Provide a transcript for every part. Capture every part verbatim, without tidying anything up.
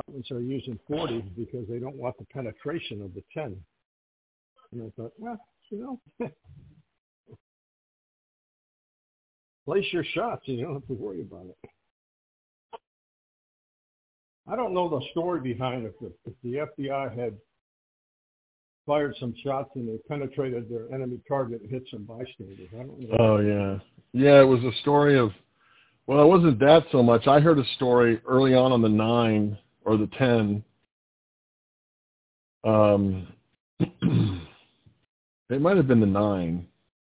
departments are using forties because they don't want the penetration of the ten. And I thought, well, you know, place your shots. You don't have to worry about it. I don't know the story behind it. If, if the F B I had fired some shots and they penetrated their enemy target and hit some bystanders. I don't know. Oh, yeah. Yeah, it was a story of, well, it wasn't that so much. I heard a story early on on the nine or the ten. Um, it might have been the nine.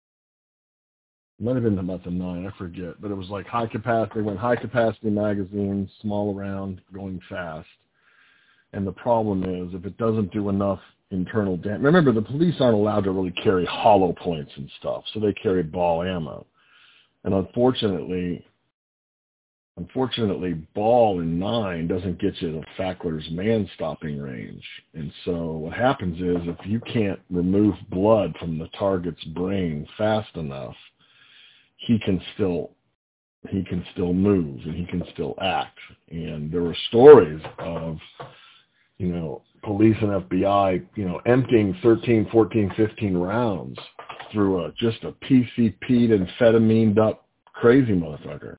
It might have been about the nine. I forget. But it was like high capacity. They went high capacity magazines, small around, going fast. And the problem is if it doesn't do enough internal damage. Remember, the police aren't allowed to really carry hollow points and stuff, so they carry ball ammo. And unfortunately, unfortunately, ball in nine doesn't get you to Fackler's man-stopping range. And so what happens is if you can't remove blood from the target's brain fast enough, he can still he can still move and he can still act. And there were stories of, you know, police and F B I, you know, emptying thirteen, fourteen, fifteen rounds through a, just a P C P'd amphetamine up crazy motherfucker.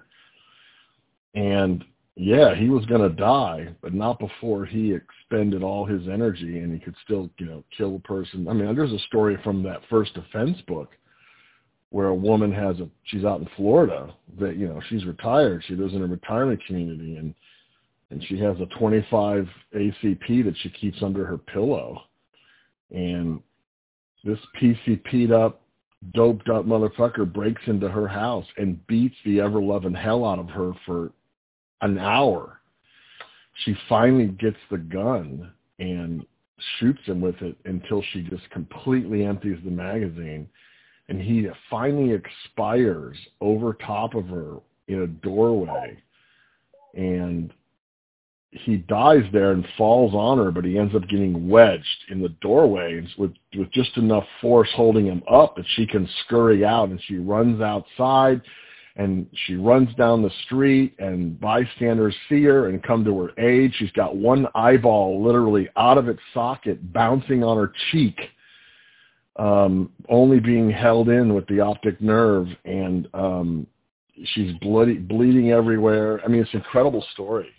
And yeah, he was going to die, but not before he expended all his energy and he could still, you know, kill a person. I mean, there's a story from that first offense book where a woman has a, she's out in Florida that, you know, she's retired. She lives in a retirement community and, and she has a twenty-five A C P that she keeps under her pillow. And this P C P'd up, doped up motherfucker breaks into her house and beats the ever-loving hell out of her for an hour. She finally gets the gun and shoots him with it until she just completely empties the magazine. And he finally expires over top of her in a doorway. And he dies there and falls on her, but he ends up getting wedged in the doorway with, with just enough force holding him up that she can scurry out. And she runs outside and she runs down the street and bystanders see her and come to her aid. She's got one eyeball literally out of its socket, bouncing on her cheek, um, only being held in with the optic nerve. And um, she's bloody, bleeding everywhere. I mean, it's an incredible story.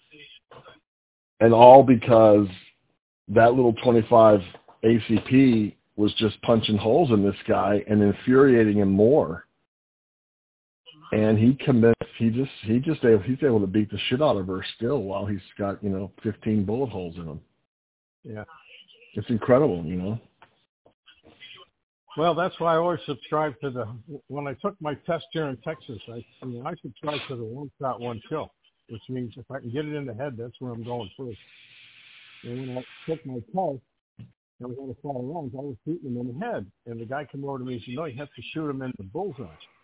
And all because that little twenty-five A C P was just punching holes in this guy and infuriating him more. And he commits, he just, he just, able, he's able to beat the shit out of her still while he's got, you know, fifteen bullet holes in him. Yeah. It's incredible, you know. Well, that's why I always subscribe to the, when I took my test here in Texas, I, I mean, I subscribe to the one shot, one kill, which means if I can get it in the head, that's where I'm going first. And when I took my test, I was going to follow rounds, I was shooting him in the head. And the guy came over to me and said, no, you have to shoot him in the bullseye.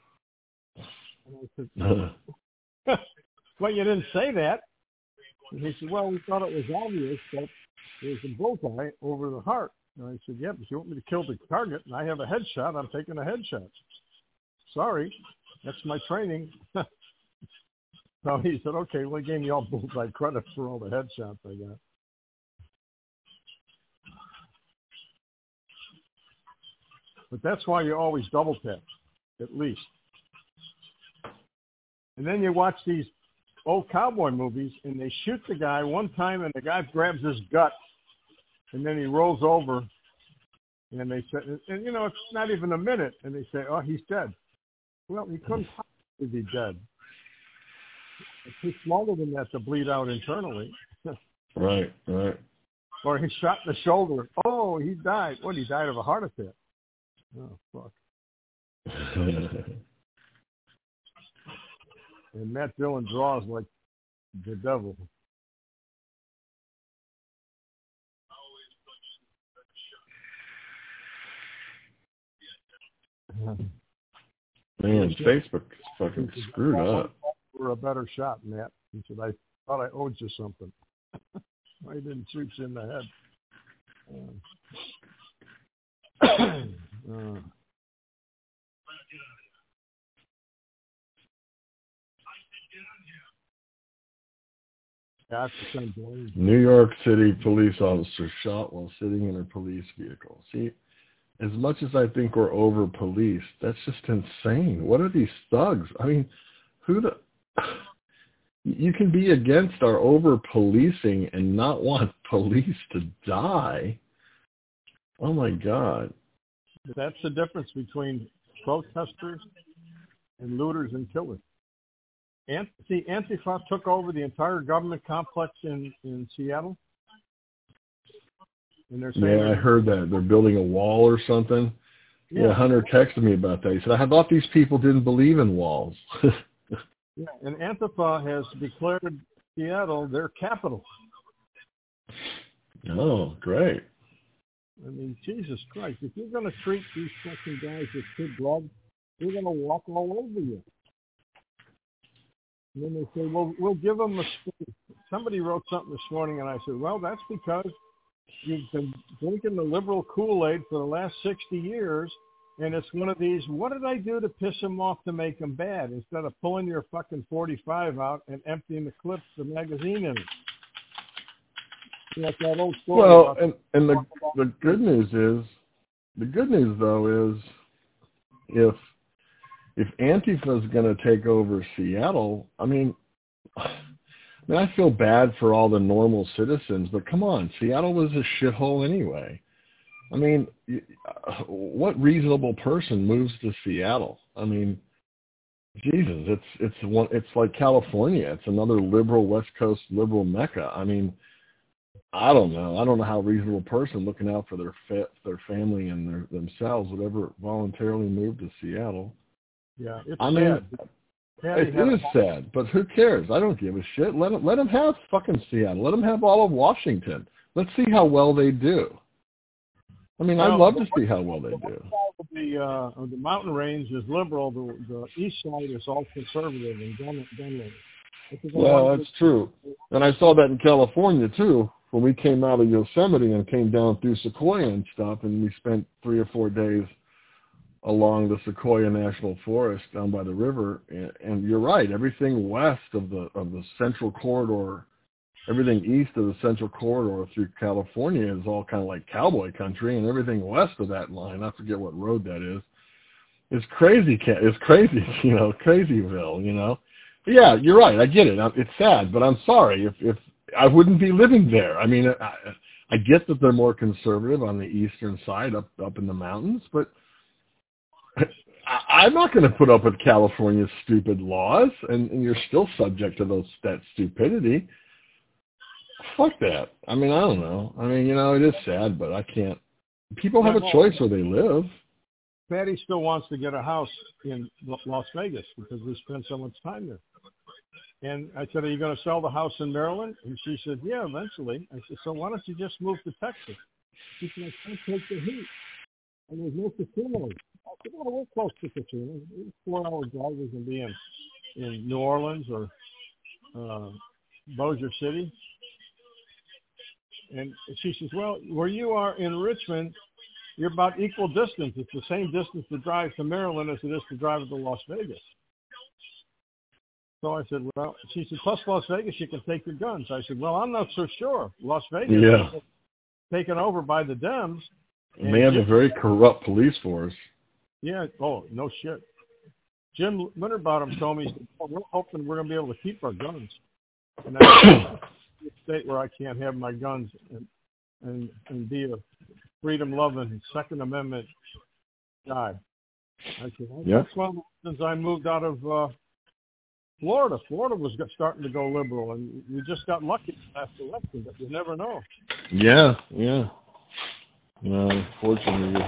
And I said, well, you didn't say that. And he said, well, we thought it was obvious that there's a bullseye over the heart. And I said, yeah, but you want me to kill the target and I have a headshot, I'm taking a headshot. Sorry, that's my training. So he said, okay, well, he gave me all bullseye credit for all the headshots I got. But that's why you always double tap, at least. And then you watch these old cowboy movies, and they shoot the guy one time, and the guy grabs his gut, and then he rolls over, and they say, and you know, it's not even a minute, and they say, oh, he's dead. Well, he couldn't possibly be dead. It's too smaller than that to bleed out internally. Right, right. Or he shot in the shoulder. Oh, he died. What, he died of a heart attack? Oh, fuck. And Matt Dillon draws like the devil. Man, Facebook is fucking screwed up. For a better shot, Matt. He said, I thought I owed you something. I didn't shoot you in the head. Uh, uh. That's the same thing. New York City police officer shot while sitting in a police vehicle. See, as much as I think we're over-policed, that's just insane. What are these thugs? I mean, who the... You can be against our over-policing and not want police to die. Oh, my God. That's the difference between protesters and looters and killers. And, see, Antifa took over the entire government complex in, in Seattle. And they're saying yeah, I heard that. They're building a wall or something. Yeah. yeah, Hunter texted me about that. He said, I thought these people didn't believe in walls. Yeah, and Antifa has declared Seattle their capital. Oh, great. I mean, Jesus Christ, if you're going to treat these fucking guys with kid blood, they're going to walk all over you. And then they say, well, we'll give them a space. Somebody wrote something this morning, and I said, well, that's because you've been drinking the liberal Kool-Aid for the last sixty years, and it's one of these, what did I do to piss them off to make them bad? Instead of pulling your fucking forty-five out and emptying the clips, the magazine in it. Like that old story. Well, and, and the the good news is, the good news though is, if if Antifa is going to take over Seattle, I mean, I mean, I feel bad for all the normal citizens, but come on, Seattle was a shithole anyway. I mean, what reasonable person moves to Seattle? I mean, Jesus, it's it's one, it's like California. It's another liberal West Coast liberal mecca. I mean, I don't know. I don't know how a reasonable person looking out for their fa- their family and their themselves would ever voluntarily move to Seattle. Yeah, it's I sad. mean, it is sad, but who cares? I don't give a shit. Let them, let them have fucking Seattle. Let them have all of Washington. Let's see how well they do. I mean, well, I'd love to see how well they do. The uh, the mountain range is liberal. The, the east side is all conservative and gun gun Well, that's true. And I saw that in California, too, when we came out of Yosemite and came down through Sequoia and stuff, and we spent three or four days along the Sequoia National Forest down by the river. And, and you're right, everything west of the of the Central Corridor, everything east of the Central Corridor through California is all kind of like cowboy country, and everything west of that line, I forget what road that is, is crazy. It's crazy, you know, Crazyville, you know. But yeah, you're right. I get it. It's sad, but I'm sorry if if I wouldn't be living there. I mean, I, I get that they're more conservative on the eastern side, up up in the mountains, but I, I'm not going to put up with California's stupid laws, and, and you're still subject to those that stupidity. Fuck that. I mean, I don't know. I mean, you know, it is sad, but I can't. People have a choice where they live. Patty still wants to get a house in Las Vegas because we spend so much time there. And I said, are you going to sell the house in Maryland? And she said, yeah, eventually. I said, so why don't you just move to Texas? She said, I can't take the heat. And there's no casinos. I said, well, we're close to casinos. Four-hour drive we can be in, in New Orleans or uh, Bossier City. And she says, well, where you are in Richmond, you're about equal distance. It's the same distance to drive to Maryland as it is to drive to Las Vegas. So I said, well, she said, plus Las Vegas, you can take your guns. I said, well, I'm not so sure. Las Vegas yeah. is taken over by the Dems. And they have Jim, a very corrupt police force. Yeah. Oh, no shit. Jim Winterbottom told me, oh, we're hoping we're going to be able to keep our guns. And that's a state where I can't have my guns and, and, and be a freedom-loving Second Amendment guy. I said, well, yeah. that's one of the reasons I moved out of uh, Florida. Florida was starting to go liberal, and we just got lucky last election, but you never know. Yeah, yeah. No, unfortunately, we're,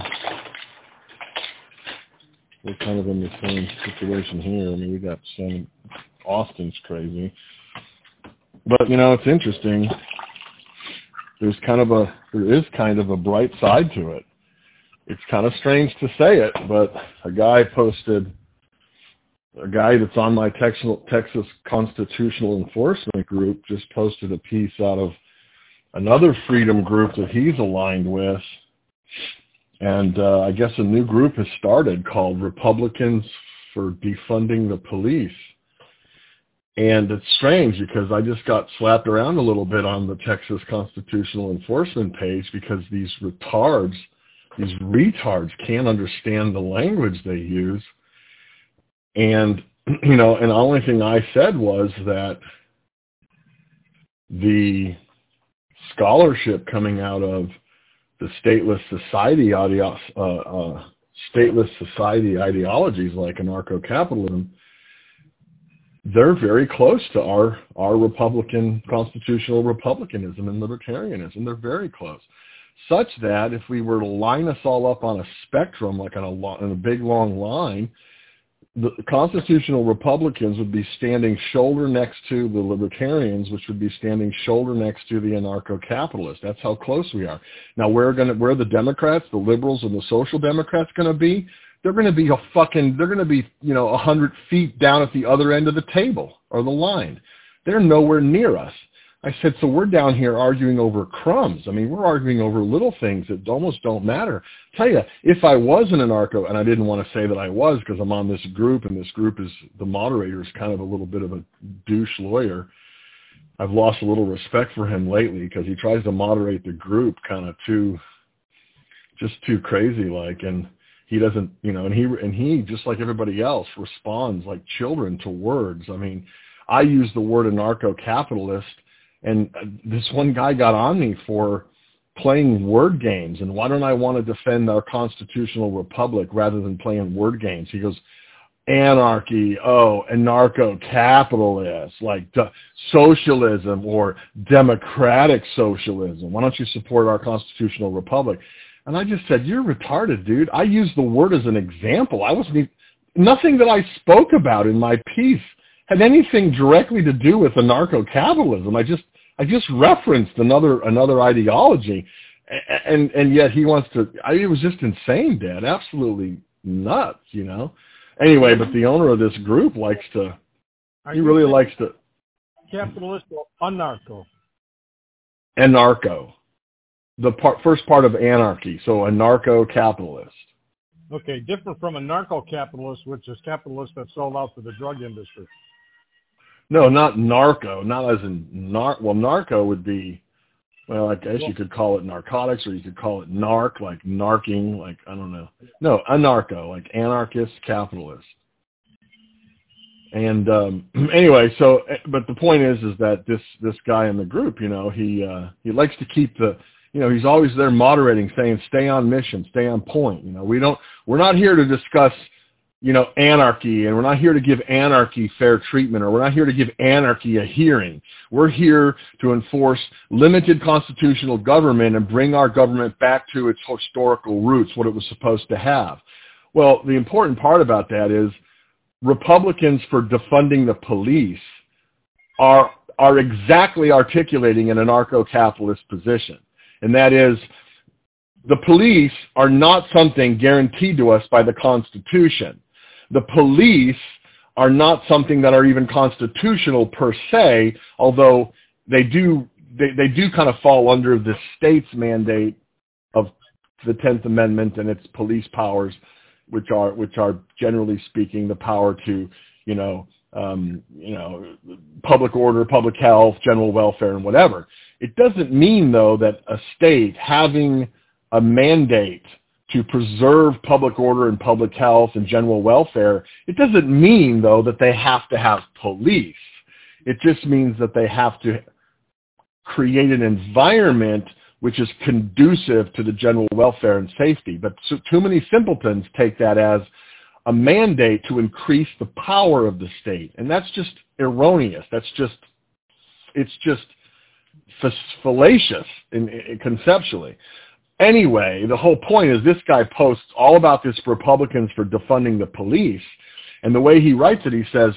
we're kind of in the same situation here. I mean, we got some, Austin's crazy. But, you know, it's interesting. There's kind of a, there is kind of a bright side to it. It's kind of strange to say it, but a guy posted, a guy that's on my Texas, Texas Constitutional Enforcement group just posted a piece out of another freedom group that he's aligned with. And uh, I guess a new group has started called Republicans for Defunding the Police. And it's strange because I just got slapped around a little bit on the Texas Constitutional Enforcement page because these retards, these retards can't understand the language they use. And, you know, and the only thing I said was that the scholarship coming out of the stateless society ideo- uh, uh, stateless society ideologies like anarcho-capitalism, they're very close to our, our Republican, constitutional republicanism and libertarianism. They're very close. Such that if we were to line us all up on a spectrum, like on a, lo- in a big long line, the constitutional Republicans would be standing shoulder next to the libertarians, which would be standing shoulder next to the anarcho-capitalists. That's how close we are. Now, where are going to, where are the Democrats, the liberals, and the social Democrats going to be? They're going to be a fucking, they're going to be, you know, a hundred feet down at the other end of the table or the line. They're nowhere near us. I said, so we're down here arguing over crumbs. I mean, we're arguing over little things that almost don't matter. I'll tell you, if I was an anarcho, and I didn't want to say that I was because I'm on this group, and this group is, the moderator is kind of a little bit of a douche lawyer. I've lost a little respect for him lately because he tries to moderate the group kind of too, just too crazy like, and he doesn't, you know, and he, and he, just like everybody else, responds like children to words. I mean, I use the word anarcho-capitalist, and this one guy got on me for playing word games, and why don't I want to defend our constitutional republic rather than playing word games? He goes, anarchy, oh, anarcho-capitalist, like de- socialism or democratic socialism. Why don't you support our constitutional republic? And I just said, you're retarded, dude. I used the word as an example. I wasn't even, nothing that I spoke about in my piece had anything directly to do with anarcho-capitalism. I just, I just referenced another, another ideology, and and yet he wants to. I, it was just insane, Dad. Absolutely nuts, you know. Anyway, but the owner of this group likes to. He really likes to. Capitalist or anarcho? Anarcho, the part, first part of anarchy. So anarcho-capitalist. Okay, different from a narco-capitalist, which is capitalists that sold out to the drug industry. No, not narco, not as in nar. Well, narco would be, well, I guess you could call it narcotics, or you could call it narc, like narking, like I don't know. No, anarcho, like anarchist capitalist. And um, anyway, so but the point is, is that this this guy in the group, you know, he uh, he likes to keep the, you know, he's always there moderating, saying, stay on mission, stay on point. You know, we don't, we're not here to discuss, you know, anarchy, and we're not here to give anarchy fair treatment, or we're not here to give anarchy a hearing. We're here to enforce limited constitutional government and bring our government back to its historical roots, what it was supposed to have. Well, the important part about that is Republicans, for defunding the police, are are exactly articulating an anarcho-capitalist position. And that is, the police are not something guaranteed to us by the Constitution. The police are not something that are even constitutional per se, although they do they, they do kind of fall under the state's mandate of the tenth Amendment and its police powers, which are which are generally speaking the power to, you know, um, you know, public order, public health, general welfare, and whatever. It doesn't mean, though, that a state having a mandate to preserve public order and public health and general welfare, it doesn't mean, though, that they have to have police. It just means that they have to create an environment which is conducive to the general welfare and safety. But so, too many simpletons take that as a mandate to increase the power of the state. And that's just erroneous. That's just, it's just fallacious in, in, conceptually. Anyway, the whole point is this guy posts all about this Republicans for defunding the police. And the way he writes it, he says,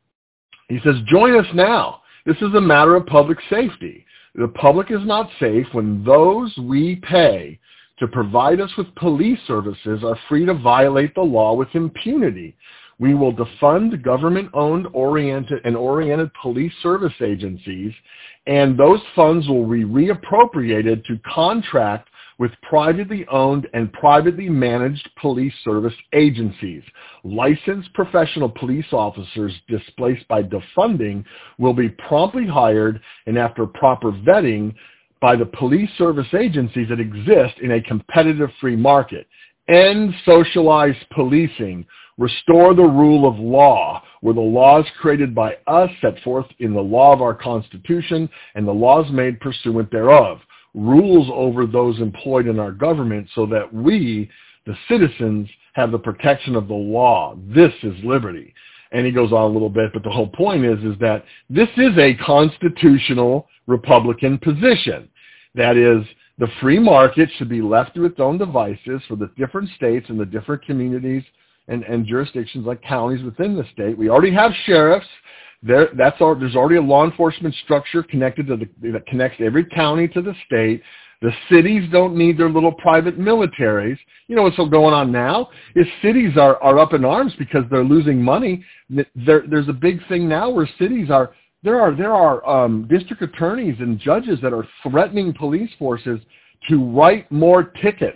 he says, join us now. This is a matter of public safety. The public is not safe when those we pay to provide us with police services are free to violate the law with impunity. We will defund government-owned oriented and oriented police service agencies, and those funds will be reappropriated to contract with privately owned and privately managed police service agencies. Licensed professional police officers displaced by defunding will be promptly hired and after proper vetting by the police service agencies that exist in a competitive free market. End socialized policing. Restore the rule of law, where the laws created by us set forth in the law of our Constitution and the laws made pursuant thereof. Rules over those employed in our government so that we, the citizens, have the protection of the law. This is liberty. And he goes on a little bit, but the whole point is, is that this is a constitutional Republican position. That is, the free market should be left to its own devices for the different states and the different communities and, and jurisdictions like counties within the state. We already have sheriffs. There, that's our, there's already a law enforcement structure connected to the, that connects every county to the state. The cities don't need their little private militaries. You know what's going on now is cities are, are up in arms because they're losing money. There, there's a big thing now where cities are, there are, there are um, district attorneys and judges that are threatening police forces to write more tickets,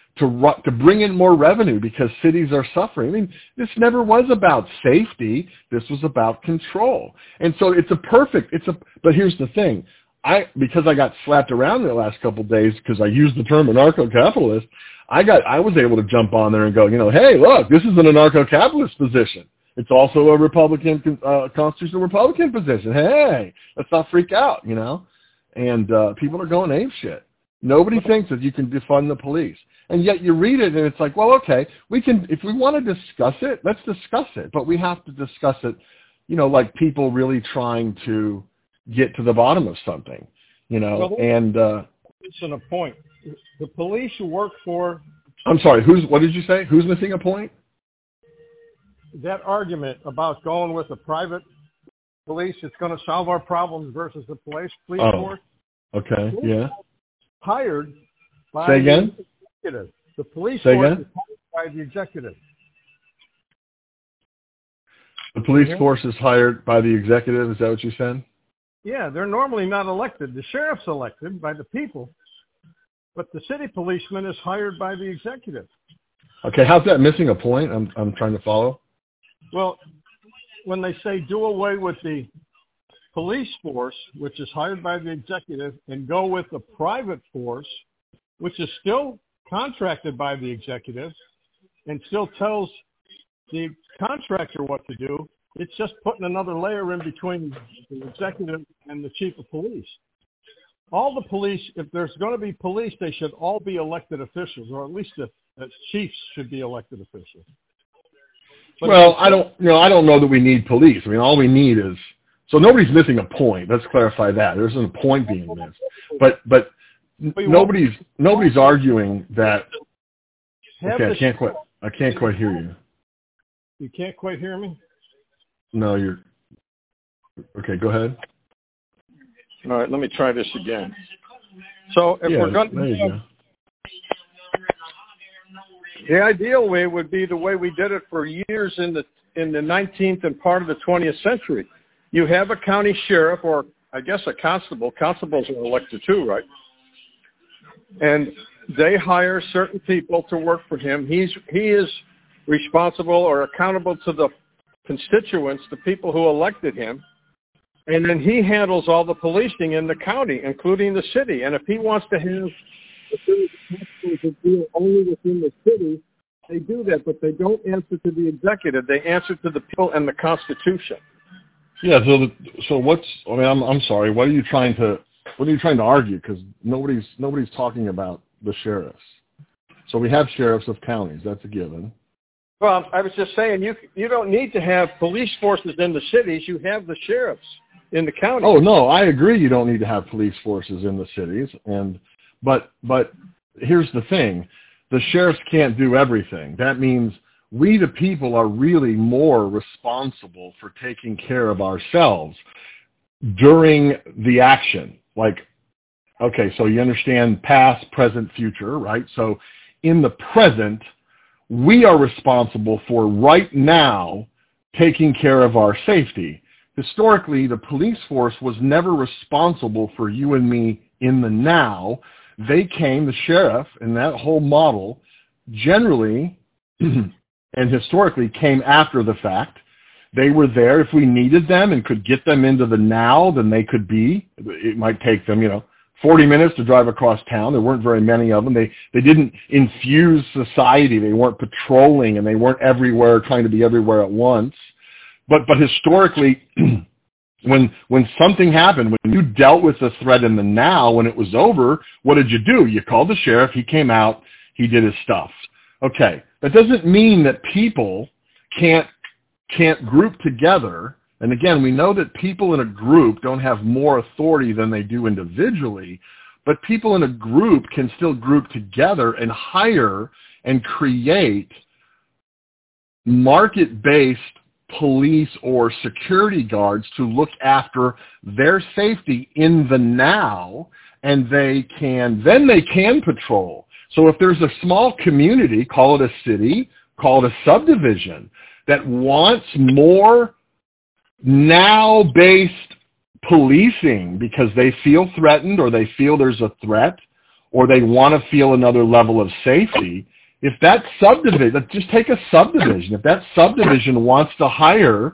to to bring in more revenue because cities are suffering. I mean, this never was about safety. This was about control. And so it's a perfect, it's a, but here's the thing. I, because I got slapped around the last couple of days because I used the term anarcho-capitalist, I got, I was able to jump on there and go, you know, hey, look, this is an anarcho-capitalist position. It's also a Republican, uh, constitutional Republican position. Hey, let's not freak out, you know? And uh, people are going ape shit. Nobody thinks that you can defund the police. And yet you read it and it's like, well, okay, we can, if we want to discuss it, let's discuss it. But we have to discuss it, you know, like people really trying to get to the bottom of something, you know, well, and uh, missing a point. The police you work for. I'm sorry, who's, what did you say? Who's missing a point? That argument about going with a private police, it's going to solve our problems versus the police, police oh, force. Okay, yeah. Hired by Say again? the executive. The police Say force again? is hired by the executive. The police Yeah. force is hired by the executive, is that what you said? Yeah, they're normally not elected. The sheriff's elected by the people, but the city policeman is hired by the executive. Okay, how's that missing a point? I'm I'm trying to follow. Well, when they say do away with the police force, which is hired by the executive, and go with the private force, which is still contracted by the executive and still tells the contractor what to do, it's just putting another layer in between the executive and the chief of police. All the police, if there's going to be police, they should all be elected officials, or at least the, the chiefs should be elected officials. But well, I don't, you know, I don't know that we need police. I mean, all we need is, so nobody's missing a point. Let's clarify that. There isn't a point being missed. But, but nobody's, nobody's arguing that, okay, I can't quite, I can't quite hear you. You can't quite hear me? No, you're, okay, go ahead. All right, let me try this again. So if yeah, we're going there you to, go. the ideal way would be the way we did it for years in the in the nineteenth and part of the twentieth century. You have a county sheriff, or I guess a constable. Constables are elected too, right? And they hire certain people to work for him. He's he is responsible or accountable to the constituents, the people who elected him. And then he handles all the policing in the county, including the city. And if he wants to have the deal only within the city, they do that, but they don't answer to the executive. They answer to the people and the Constitution. Yeah. So, the, so what's? I mean, I'm I'm sorry. What are you trying to? What are you trying to argue? Because nobody's nobody's talking about the sheriffs. So we have sheriffs of counties. That's a given. Well, I was just saying, you you don't need to have police forces in the cities. You have the sheriffs in the county. Oh no, I agree. You don't need to have police forces in the cities, and but but here's the thing: the sheriffs can't do everything. That means we, the people, are really more responsible for taking care of ourselves during the action. Like, okay, so you understand past, present, future, right? So in the present, we are responsible for right now taking care of our safety. Historically, the police force was never responsible for you and me in the now. they came, the sheriff and that whole model generally and historically came after the fact. They were there if we needed them and could get them into the now, then they could be. It might take them, you know, forty minutes to drive across town. There weren't very many of them. They they didn't infuse society. They weren't patrolling, and they weren't everywhere trying to be everywhere at once. But but historically, when when something happened, when you dealt with the threat in the now, when it was over, what did you do? You called the sheriff. He came out. He did his stuff. Okay, that doesn't mean that people can't can't group together. And again, we know that people in a group don't have more authority than they do individually, but people in a group can still group together and hire and create market-based police or security guards to look after their safety in the now, and they can, then they can patrol. So if there's a small community, call it a city, call it a subdivision, that wants more now-based policing because they feel threatened or they feel there's a threat or they want to feel another level of safety, if that subdivision, just take a subdivision, if that subdivision wants to hire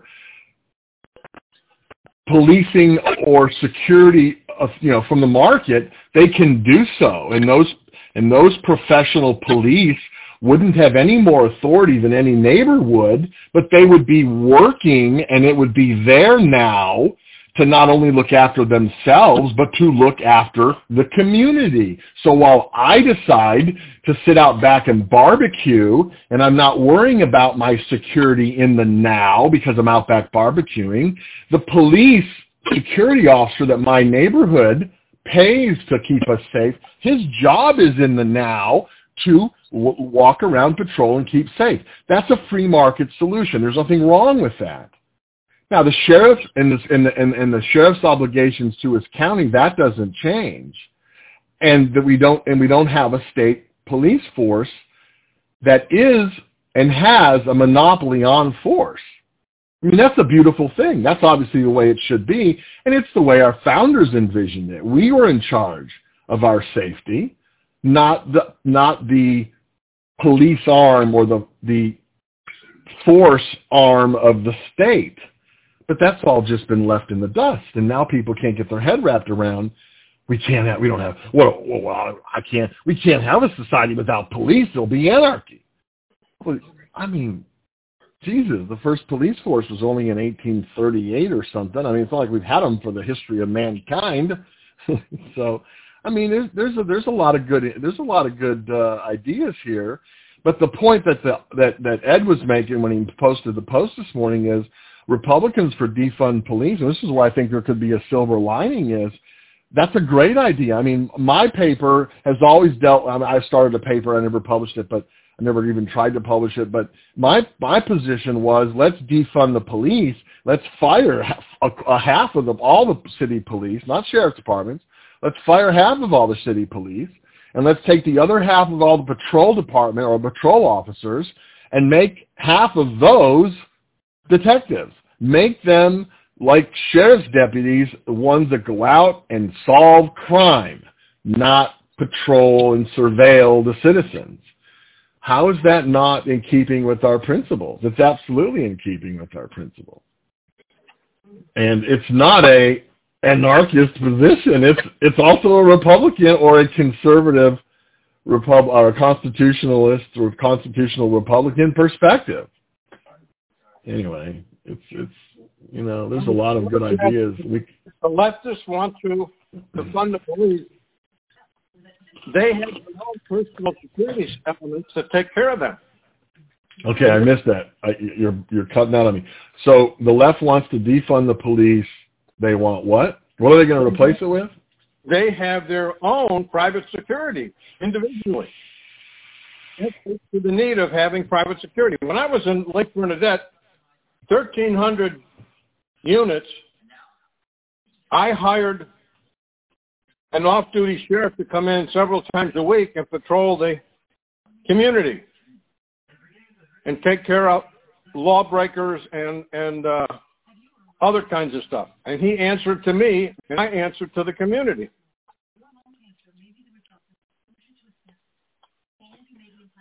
policing or security of, you know, from the market, they can do so. And those, and those professional police wouldn't have any more authority than any neighbor would, but they would be working, and it would be there now to not only look after themselves, but to look after the community. So while I decide to sit out back and barbecue, and I'm not worrying about my security in the now because I'm out back barbecuing, the police security officer that my neighborhood pays to keep us safe, his job is in the now to w- walk around, patrol, and keep safe. That's a free market solution. There's nothing wrong with that. Now, the sheriff and the, and the, and, and the sheriff's obligations to his county, that doesn't change, and that we don't and we don't have a state police force that is and has a monopoly on force. I mean, that's a beautiful thing. That's obviously the way it should be, and it's the way our founders envisioned it. We were in charge of our safety, not the not the police arm or the the force arm of the state. But that's all just been left in the dust, and now people can't get their head wrapped around. We can't have. We don't have. Well, well, I can't. We can't have a society without police. There'll be anarchy. Well, I mean, Jesus, the first police force was only in eighteen thirty-eight or something. I mean, it's not like we've had them for the history of mankind. So, I mean, there's there's a, there's a lot of good there's a lot of good uh, ideas here. But the point that the that that Ed was making when he posted the post this morning is, Republicans for defund police, and this is why I think there could be a silver lining, is that's a great idea. I mean, my paper has always dealt, I, mean, I started a paper, I never published it, but I never even tried to publish it, but my my position was, let's defund the police, let's fire a, a half of the, all the city police, not sheriff's departments, let's fire half of all the city police, and let's take the other half of all the patrol department or patrol officers and make half of those detectives. Make them like sheriff's deputies, the ones that go out and solve crime, not patrol and surveil the citizens. How is that not in keeping with our principles? It's absolutely in keeping with our principles. And it's not a anarchist position. It's it's also a Republican or a conservative Repub- or a constitutionalist or constitutional Republican perspective. Anyway, it's, it's you know, there's a lot of good ideas. We, the leftists want to, to fund the police. They have their own personal security elements to take care of them. Okay, I missed that. I, you're you're cutting out on me. So the left wants to defund the police. They want what? What are they going to replace it with? They have their own private security individually. That's to the need of having private security. When I was in Lake Bernadette, thirteen hundred units, I hired an off-duty sheriff to come in several times a week and patrol the community and take care of lawbreakers and, and uh, other kinds of stuff. And he answered to me, and I answered to the community.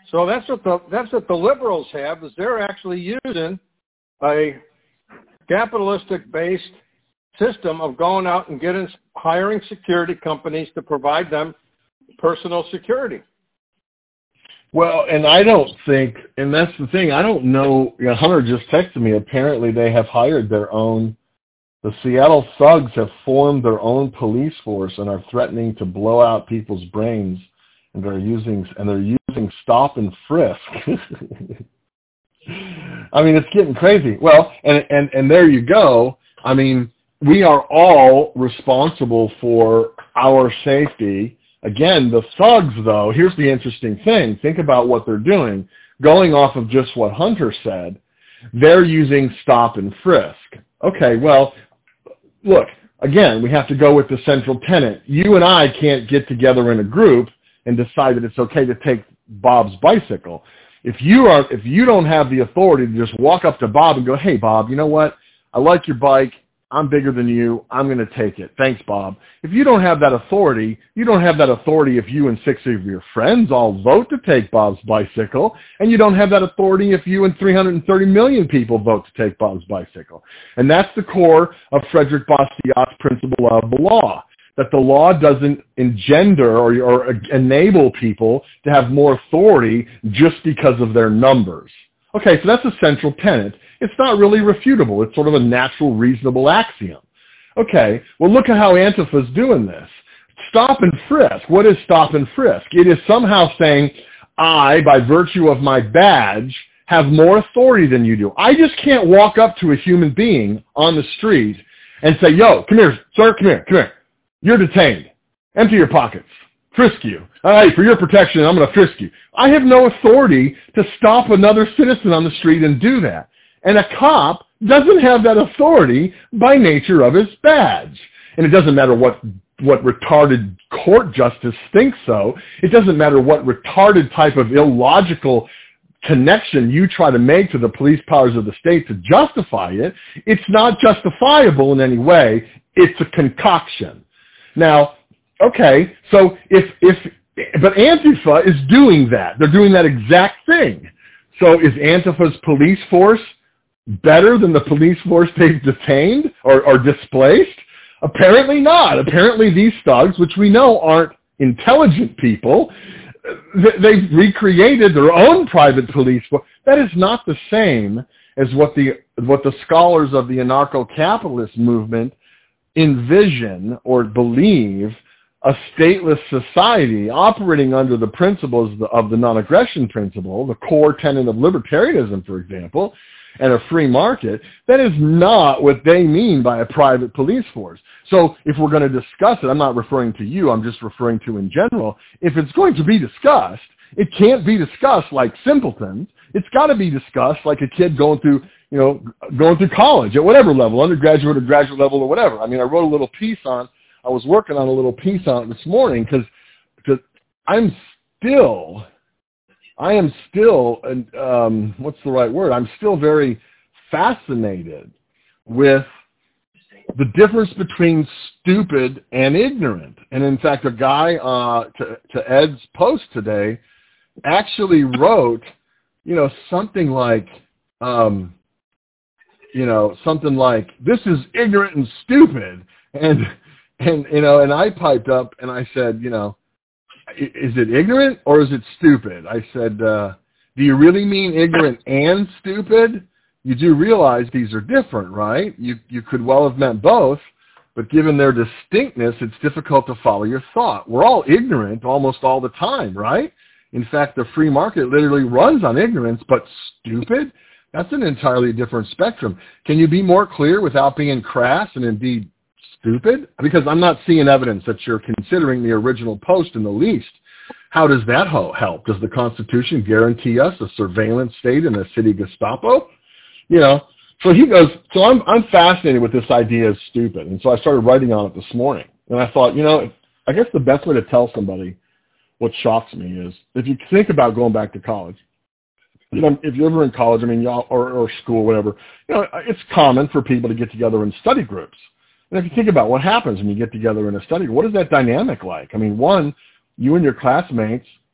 So that's what the that's what the liberals have, is they're actually using a capitalistic-based system of going out and getting hiring security companies to provide them personal security. Well, and I don't think, and that's the thing, I don't know, you know, Hunter just texted me, apparently they have hired their own, the Seattle thugs have formed their own police force and are threatening to blow out people's brains, and they're using, and they're using stop and frisk. I mean, it's getting crazy. Well, and, and, and there you go. I mean, we are all responsible for our safety. Again, the thugs, though, here's the interesting thing. Think about what they're doing. Going off of just what Hunter said, they're using stop and frisk. Okay, well, look, again, we have to go with the central tenet. You and I can't get together in a group and decide that it's okay to take Bob's bicycle. If you are, if you don't have the authority to just walk up to Bob and go, hey, Bob, you know what? I like your bike. I'm bigger than you. I'm going to take it. Thanks, Bob. If you don't have that authority, you don't have that authority if you and six of your friends all vote to take Bob's bicycle, and you don't have that authority if you and three hundred thirty million people vote to take Bob's bicycle. And that's the core of Frederick Bastiat's principle of the law, that the law doesn't engender or, or enable people to have more authority just because of their numbers. Okay, so that's a central tenet. It's not really refutable. It's sort of a natural, reasonable axiom. Okay, well, look at how Antifa's doing this. Stop and frisk. What is stop and frisk? It is somehow saying, I, by virtue of my badge, have more authority than you do. I just can't walk up to a human being on the street and say, yo, come here, sir, come here, come here. You're detained. Empty your pockets. Frisk you. All right, for your protection, I'm going to frisk you. I have no authority to stop another citizen on the street and do that. And a cop doesn't have that authority by nature of his badge. And it doesn't matter what, what retarded court justice thinks so. It doesn't matter what retarded type of illogical connection you try to make to the police powers of the state to justify it. It's not justifiable in any way. It's a concoction. Now, okay, so if, if, but Antifa is doing that. They're doing that exact thing. So is Antifa's police force better than the police force they've detained or, or displaced? Apparently not. Apparently these thugs, which we know aren't intelligent people, they've recreated their own private police force. That is not the same as what the, what the scholars of the anarcho-capitalist movement envision or believe a stateless society operating under the principles of the, of the non-aggression principle, the core tenet of libertarianism, for example, and a free market. That is not what they mean by a private police force. So if we're going to discuss it, I'm not referring to you, I'm just referring to in general, if it's going to be discussed, it can't be discussed like simpletons. It's got to be discussed like a kid going through, you know, going through college at whatever level, undergraduate or graduate level or whatever. I mean, I wrote a little piece on, I was working on a little piece on it this morning because because I'm still, I am still, um, what's the right word? I'm still very fascinated with the difference between stupid and ignorant. And in fact, a guy uh, to, to Ed's post today actually wrote, you know, something like, um, you know, something like, this is ignorant and stupid. And, and, you know, and I piped up and I said, you know, is it ignorant or is it stupid? I said, uh, do you really mean ignorant and stupid? You do realize these are different, right? You, you could well have meant both, but given their distinctness, it's difficult to follow your thought. We're all ignorant almost all the time, right? In fact, the free market literally runs on ignorance, but stupid? That's an entirely different spectrum. Can you be more clear without being crass and indeed stupid? Because I'm not seeing evidence that you're considering the original post in the least. How does that help? Does the Constitution guarantee us a surveillance state and a city Gestapo? You know, so he goes, so I'm I'm fascinated with this idea of stupid. And so I started writing on it this morning. And I thought, you know, I guess the best way to tell somebody what shocks me is if you think about going back to college, you know, if you're ever in college, I mean, y'all, or, or school, whatever, you know, it's common for people to get together in study groups. And if you think about what happens when you get together in a study, what is that dynamic like? I mean, one, you and your classmates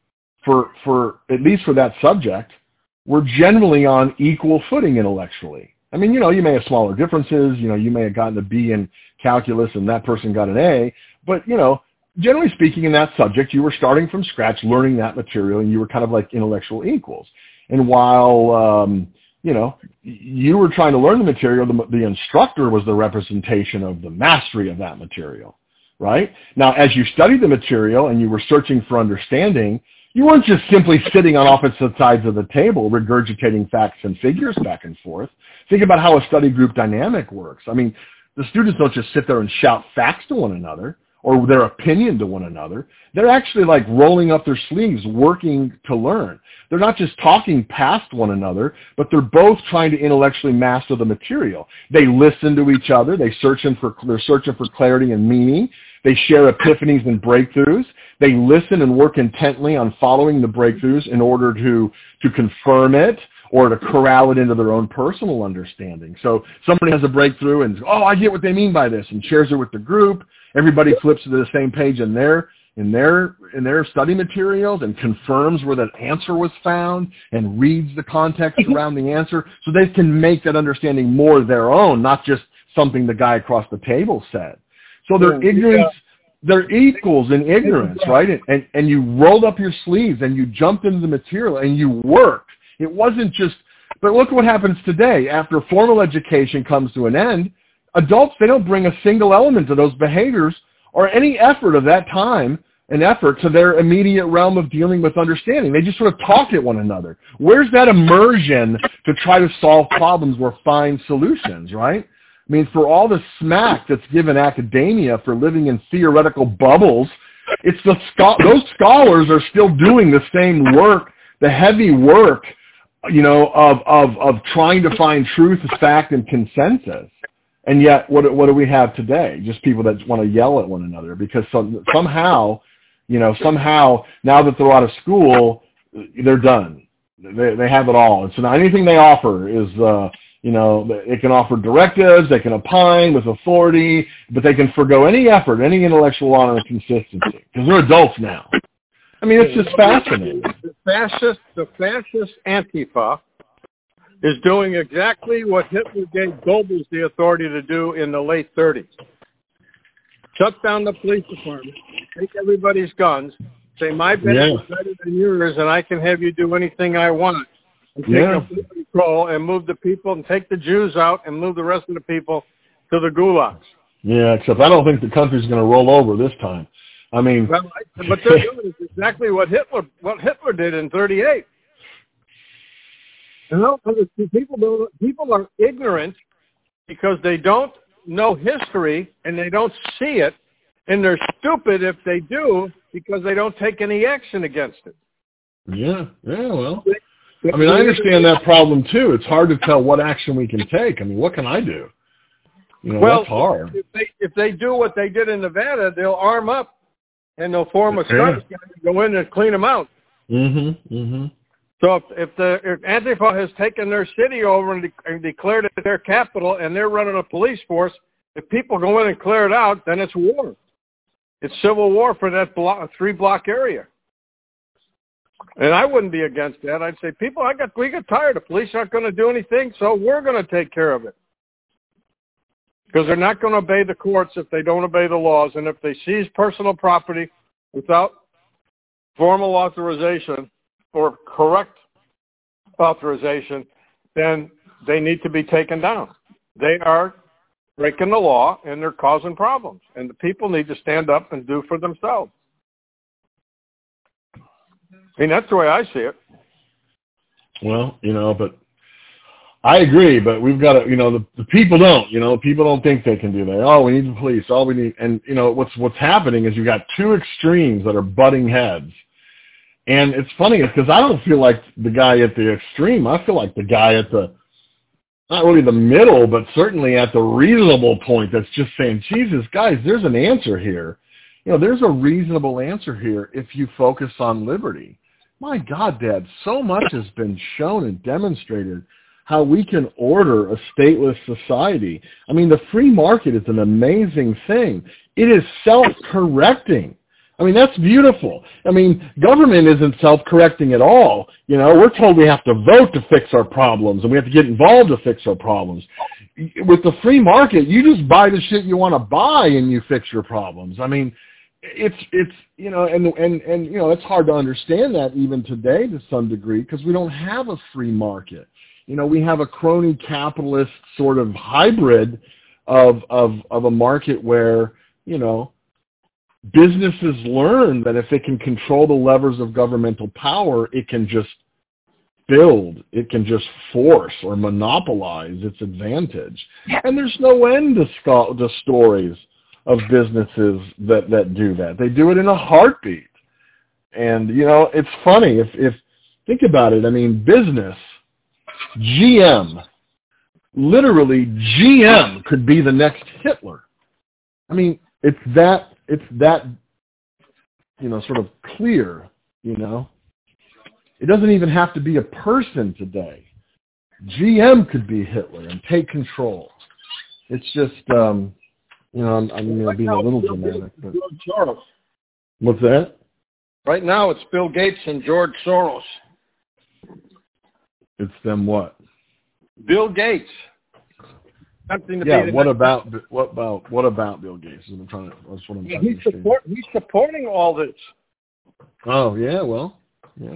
for, for at least for that subject, we're generally on equal footing intellectually. I mean, you know, you may have smaller differences. You know, you may have gotten a B in calculus and that person got an A. But, you know, generally speaking, in that subject, you were starting from scratch, learning that material, and you were kind of like intellectual equals. And while, um, you know, you were trying to learn the material, the, the instructor was the representation of the mastery of that material, right? Now, as you studied the material and you were searching for understanding, you weren't just simply sitting on opposite sides of the table, regurgitating facts and figures back and forth. Think about how a study group dynamic works. I mean, the students don't just sit there and shout facts to one another or their opinion to one another. They're actually like rolling up their sleeves, working to learn. They're not just talking past one another, but they're both trying to intellectually master the material. They listen to each other. They searching for, they're searching for clarity and meaning. They share epiphanies and breakthroughs. They listen and work intently on following the breakthroughs in order to, to confirm it or to corral it into their own personal understanding. So somebody has a breakthrough and, oh, I get what they mean by this, and shares it with the group. Everybody flips to the same page in their, in their, in their study materials and confirms where that answer was found and reads the context around the answer so they can make that understanding more their own, not just something the guy across the table said. So they're ignorance, they're equals in ignorance, right? And, and and you rolled up your sleeves and you jumped into the material and you worked. It wasn't just, but look what happens today. After formal education comes to an end, adults, they don't bring a single element to those behaviors or any effort of that time and effort to their immediate realm of dealing with understanding. They just sort of talk at one another. Where's that immersion to try to solve problems or find solutions, right? I mean, for all the smack that's given academia for living in theoretical bubbles, it's the those scholars are still doing the same work, the heavy work, you know, of of of trying to find truth, fact, and consensus. And yet, what what do we have today? Just people that want to yell at one another because some, somehow, you know, somehow now that they're out of school, they're done. They they have it all, and so now anything they offer is. Uh, You know, it can offer directives, they can opine with authority, but they can forgo any effort, any intellectual honor and consistency, because they're adults now. I mean, it's just fascinating. The fascist, the fascist Antifa is doing exactly what Hitler gave Goebbels the authority to do in the late thirties. Shut down the police department, take everybody's guns, say my bed yeah. is better than yours, and I can have you do anything I want. And take yeah. complete control and move the people and take the Jews out and move the rest of the people to the gulags. Yeah, except I don't think the country's going to roll over this time. I mean, well, but they're doing exactly what Hitler what Hitler did in thirty-eight. You know, people don't, people are ignorant because they don't know history and they don't see it, and they're stupid if they do because they don't take any action against it. Yeah, yeah, well. I mean, I understand that problem, too. It's hard to tell what action we can take. I mean, what can I do? You know, well, that's hard. If they, if they do what they did in Nevada, they'll arm up, and they'll form a yeah. strike and go in and clean them out. Mm-hmm, mm-hmm. So if, if the if Antifa has taken their city over and, de- and declared it their capital, and they're running a police force, if people go in and clear it out, then it's war. It's civil war for that block, three-block area. And I wouldn't be against that. I'd say, people, I got we got tired. The police aren't going to do anything, so we're going to take care of it. Because they're not going to obey the courts if they don't obey the laws. And if they seize personal property without formal authorization or correct authorization, then they need to be taken down. They are breaking the law, and they're causing problems. And the people need to stand up and do for themselves. I mean, that's the way I see it. Well, you know, but I agree, but we've got to, you know, the, the people don't, you know, people don't think they can do that. Oh, we need the police. All we need, and, you know, what's what's happening is you've got two extremes that are butting heads. And it's funny because I don't feel like the guy at the extreme. I feel like the guy at the, not really the middle, but certainly at the reasonable point that's just saying, Jesus, guys, there's an answer here. You know, there's a reasonable answer here if you focus on liberty. My God, Dad, so much has been shown and demonstrated how we can order a stateless society. I mean, the free market is an amazing thing. It is self-correcting. I mean, that's beautiful. I mean, government isn't self-correcting at all. You know, we're told we have to vote to fix our problems, and we have to get involved to fix our problems. With the free market, you just buy the shit you want to buy, and you fix your problems. I mean, it's it's you know, and and and you know, it's hard to understand that even today to some degree because we don't have a free market. You know, we have a crony capitalist sort of hybrid of of of a market where, you know, businesses learn that if it can control the levers of governmental power, it can just build, it can just force or monopolize its advantage. And there's no end to, sco- to stories of businesses that, that do that. They do it in a heartbeat. And, you know, it's funny. If, if think about it, I mean, business, G M, literally G M could be the next Hitler. I mean, it's that It's that, you know, sort of clear, you know. It doesn't even have to be a person today. G M could be Hitler and take control. It's just, um, you know, I'm, I'm you know, being a little dramatic. But George Soros. What's that? Right now it's Bill Gates and George Soros. It's them what? Bill Gates. Something to yeah. be What about what about what about Bill Gates? I'm trying to. That's what I'm yeah, trying he's to support. He's supporting all this. Oh yeah. Well, yeah.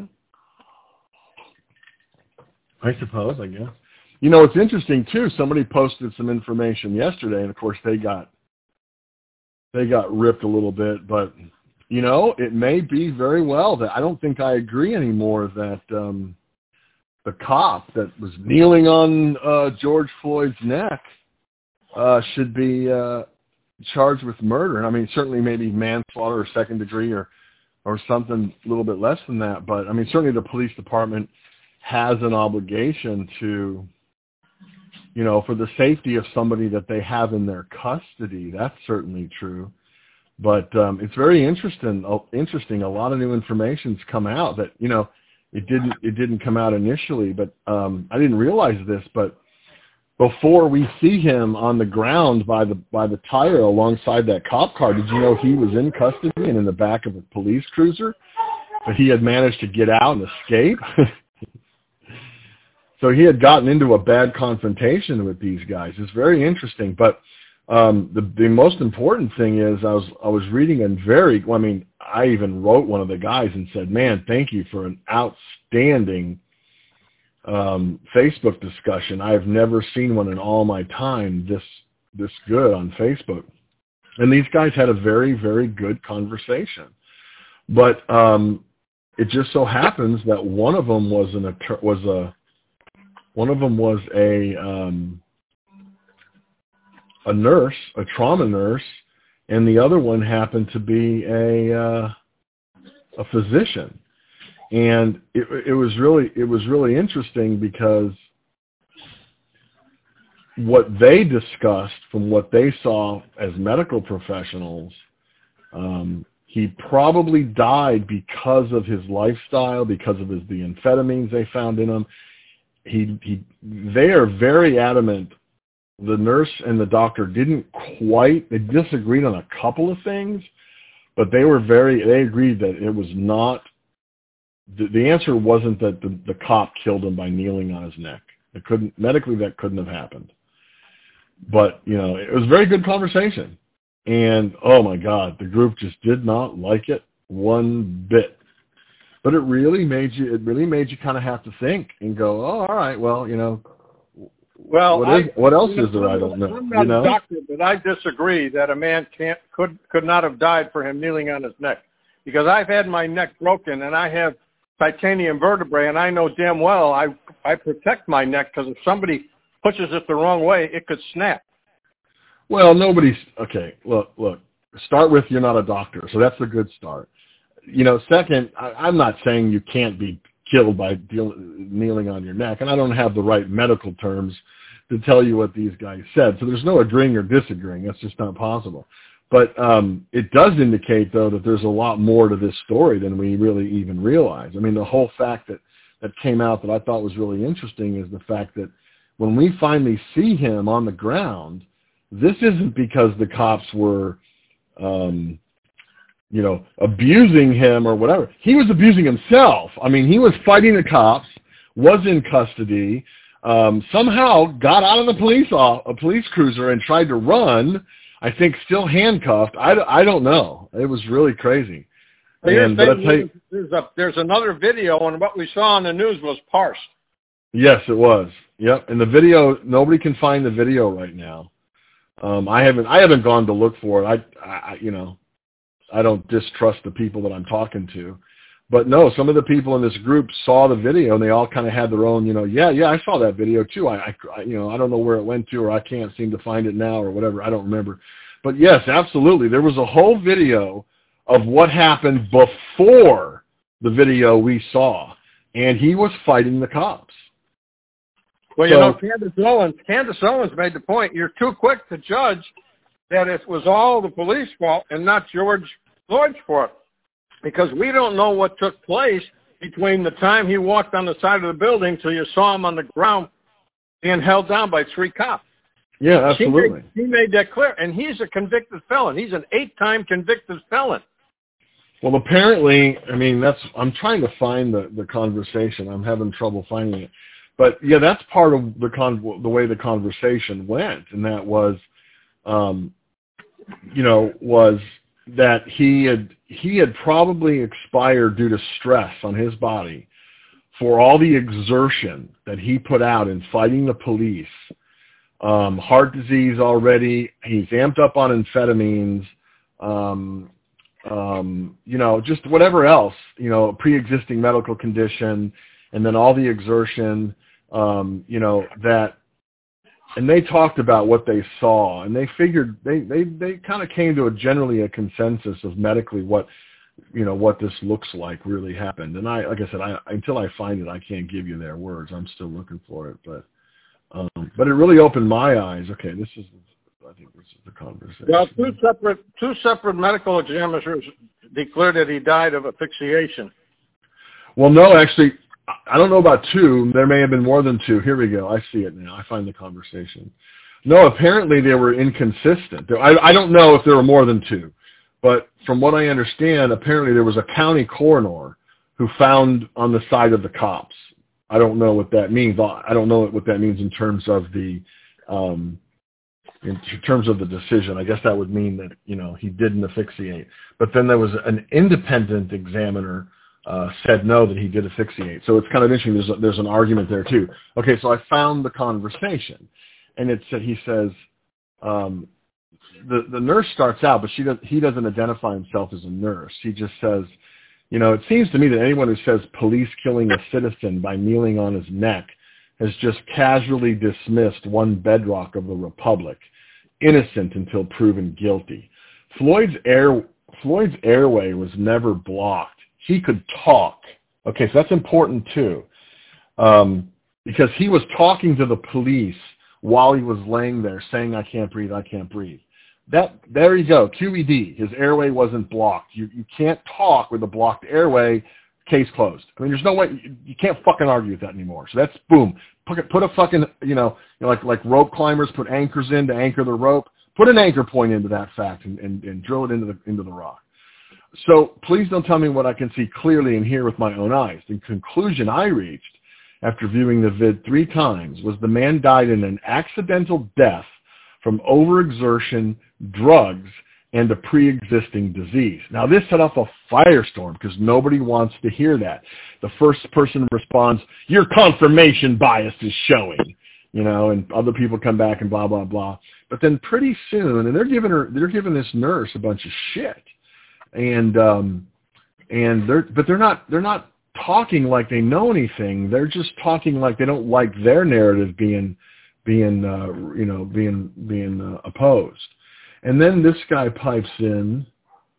I suppose. I guess. You know, it's interesting too. Somebody posted some information yesterday, and of course they got they got ripped a little bit. But you know, it may be very well that I don't think I agree anymore that um, the cop that was kneeling on uh, George Floyd's neck uh, should be uh, charged with murder. I mean, certainly maybe manslaughter or second degree or or something a little bit less than that. But I mean, certainly the police department has an obligation to, you know, for the safety of somebody that they have in their custody. That's certainly true. But um, it's very interesting. Interesting. A lot of new information's come out that, you know, it didn't it didn't come out initially, but um, I didn't realize this. But before we see him on the ground by the by the tire alongside that cop car, did you know he was in custody and in the back of a police cruiser? But he had managed to get out and escape. So he had gotten into a bad confrontation with these guys. It's very interesting. But um, the the most important thing is I was I was reading a very I mean I even wrote one of the guys and said, man, thank you for an outstanding um, Facebook discussion. I've never seen one in all my time this this good on Facebook. And these guys had a very very good conversation. But um, it just so happens that one of them was an was a One of them was a um, a nurse, a trauma nurse, and the other one happened to be a uh, a physician. And it, it was really it was really interesting because what they discussed from what they saw as medical professionals, um, he probably died because of his lifestyle, because of his the amphetamines they found in him. He, he, they are very adamant. The nurse and the doctor didn't quite, they disagreed on a couple of things, but they were very, they agreed that it was not, the, the answer wasn't that the, the cop killed him by kneeling on his neck. It couldn't, medically that couldn't have happened. But, you know, it was a very good conversation. And, oh my God, the group just did not like it one bit. But it really made you. It really made you kind of have to think and go, "Oh, all right. Well, you know, well, what, I, is, what else you know, is there? I don't know." I'm not you know? a doctor, but I disagree that a man can't could could not have died for him kneeling on his neck, because I've had my neck broken and I have titanium vertebrae, and I know damn well I I protect my neck because if somebody pushes it the wrong way, it could snap. Well, nobody's okay. Look, look. Start with you're not a doctor, so that's a good start. You know, second, I, I'm not saying you can't be killed by deal, kneeling on your neck, and I don't have the right medical terms to tell you what these guys said. So there's no agreeing or disagreeing. That's just not possible. But um, it does indicate, though, that there's a lot more to this story than we really even realize. I mean, the whole fact that, that came out that I thought was really interesting is the fact that when we finally see him on the ground, this isn't because the cops were um, you know, abusing him or whatever. He was abusing himself. I mean, he was fighting the cops, was in custody, um, somehow got out of the police a police cruiser and tried to run. I think still handcuffed. I, I don't know. It was really crazy. But, and, but you, there's, a, there's another video, and what we saw on the news was parsed. Yes, it was. Yep. And the video, nobody can find the video right now. Um, I haven't I haven't gone to look for it. I, I you know, I don't distrust the people that I'm talking to. But no, some of the people in this group saw the video, and they all kind of had their own, you know, yeah, yeah, I saw that video too. I, I, you know, I don't know where it went to, or I can't seem to find it now, or whatever. I don't remember. But yes, absolutely, there was a whole video of what happened before the video we saw, and he was fighting the cops. Well, so, you know, Candace Owens, Candace Owens made the point, you're too quick to judge that it was all the police fault and not George Floyd's fault, because we don't know what took place between the time he walked on the side of the building till you saw him on the ground being held down by three cops. Yeah, absolutely. He made, he made that clear, and he's a convicted felon. He's an eight-time convicted felon. Well, apparently, I mean, that's, I'm trying to find the, the conversation. I'm having trouble finding it. But, yeah, that's part of the con- the way the conversation went, and that was, um, you know, was that he had he had probably expired due to stress on his body for all the exertion that he put out in fighting the police. Um, heart disease already. He's amped up on amphetamines. Um, um, you know, just whatever else, you know, pre-existing medical condition, and then all the exertion, um, you know, that, and they talked about what they saw, and they figured, they, they, they kind of came to a generally a consensus of medically what, you know, what this looks like really happened. And I, like I said, I, until I find it, I can't give you their words. I'm still looking for it, but, um, but it really opened my eyes. Okay, this is, I think this is the conversation. Well, two separate, two separate medical examiners declared that he died of asphyxiation. Well, no, actually, I don't know about two. There may have been more than two. Here we go. I see it now. I find the conversation. No, apparently they were inconsistent. I, I don't know if there were more than two, but from what I understand, apparently there was a county coroner who found on the side of the cops. I don't know what that means. I don't know what that means in terms of the, um, in terms of the decision. I guess that would mean that, you know, he didn't asphyxiate. But then there was an independent examiner uh, said no, that he did asphyxiate. So it's kind of interesting. There's a, there's an argument there too. Okay, so I found the conversation, and it said he says um, the the nurse starts out, but she does he doesn't identify himself as a nurse. He just says, you know, it seems to me that anyone who says police killing a citizen by kneeling on his neck has just casually dismissed one bedrock of the republic, innocent until proven guilty. Floyd's air Floyd's airway was never blocked. He could talk. Okay, so that's important too, um, because he was talking to the police while he was laying there saying, I can't breathe, I can't breathe. That, there you go, Q E D. His airway wasn't blocked. You, you can't talk with a blocked airway, case closed. I mean, there's no way, you, you can't fucking argue with that anymore. So that's, boom, put, put a fucking, you know, you know, like like rope climbers put anchors in to anchor the rope. Put an anchor point into that fact and, and, and drill it into the into the rock. So please don't tell me what I can see clearly and hear with my own eyes. The conclusion I reached after viewing the vid three times was the man died in an accidental death from overexertion, drugs, and a pre-existing disease. Now, this set off a firestorm because nobody wants to hear that. The first person responds, your confirmation bias is showing, you know, and other people come back and blah, blah, blah. But then pretty soon, and they're giving her, they're giving this nurse a bunch of shit. And, um, and they're, but they're not, they're not talking like they know anything. They're just talking like they don't like their narrative being, being, uh, you know, being, being uh, opposed. And then this guy pipes in,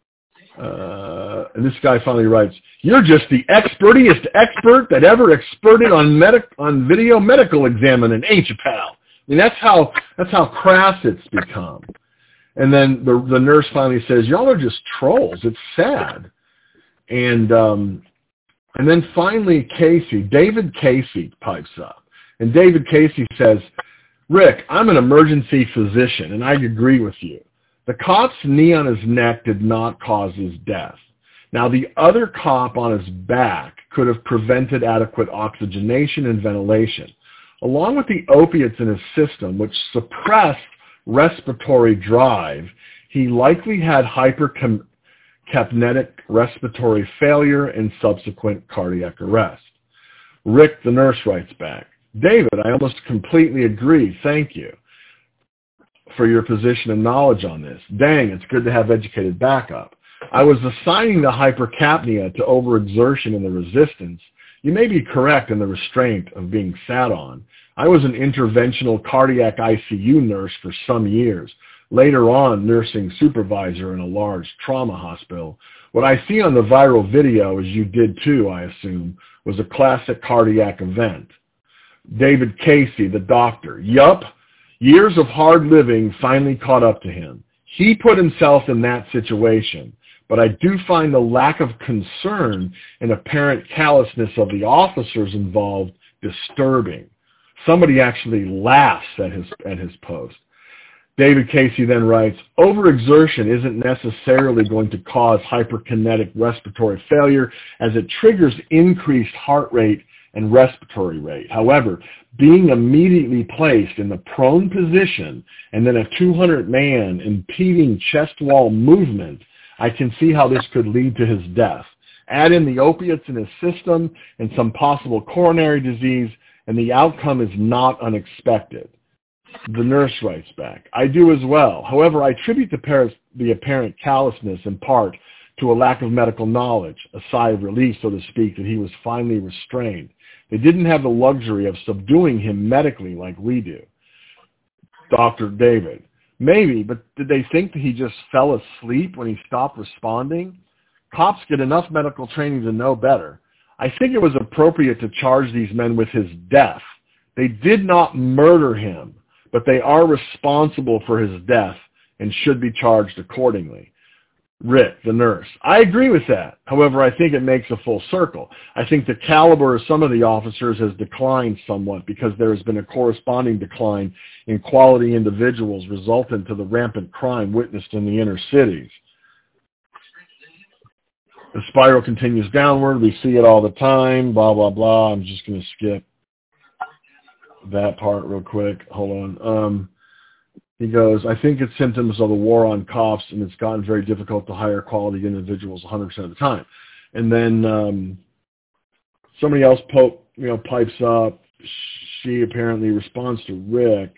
uh, and this guy finally writes, you're just the expertiest expert that ever experted on medic, on video medical examining, ain't you, pal? I mean, that's how, that's how crass it's become. And then the the nurse finally says, y'all are just trolls. It's sad. And um, and then finally Casey, David Casey pipes up. And David Casey says, Rick, I'm an emergency physician, and I agree with you. The cop's knee on his neck did not cause his death. Now, the other cop on his back could have prevented adequate oxygenation and ventilation. Along with the opiates in his system, which suppressed respiratory drive, he likely had hypercapnic respiratory failure and subsequent cardiac arrest. Rick, the nurse, writes back, David, I almost completely agree. Thank you for your position and knowledge on this. Dang, it's good to have educated backup. I was assigning the hypercapnia to overexertion and the resistance. You may be correct in the restraint of being sat on. I was an interventional cardiac I C U nurse for some years, later on nursing supervisor in a large trauma hospital. What I see on the viral video, as you did too, I assume, was a classic cardiac event. David Casey, the doctor. Yup, years of hard living finally caught up to him. He put himself in that situation. But I do find the lack of concern and apparent callousness of the officers involved disturbing. Somebody actually laughs at his at his post. David Casey then writes, overexertion isn't necessarily going to cause hyperkinetic respiratory failure as it triggers increased heart rate and respiratory rate. However, being immediately placed in the prone position and then a two hundred man impeding chest wall movement, I can see how this could lead to his death. Add in the opiates in his system and some possible coronary disease, and the outcome is not unexpected. The nurse writes back, I do as well. However, I attribute the, Paris, the apparent callousness in part to a lack of medical knowledge, a sigh of relief, so to speak, that he was finally restrained. They didn't have the luxury of subduing him medically like we do. Doctor David, maybe, but did they think that he just fell asleep when he stopped responding? Cops get enough medical training to know better. I think it was appropriate to charge these men with his death. They did not murder him, but they are responsible for his death and should be charged accordingly. Rick, the nurse. I agree with that. However, I think it makes a full circle. I think the caliber of some of the officers has declined somewhat because there has been a corresponding decline in quality individuals resultant to the rampant crime witnessed in the inner cities. The spiral continues downward. We see it all the time, blah, blah, blah. I'm just going to skip that part real quick. Hold on. Um, He goes, I think it's symptoms of the war on cops, and it's gotten very difficult to hire quality individuals one hundred percent of the time. And then um, somebody else po- you know, pipes up. She apparently responds to Rick.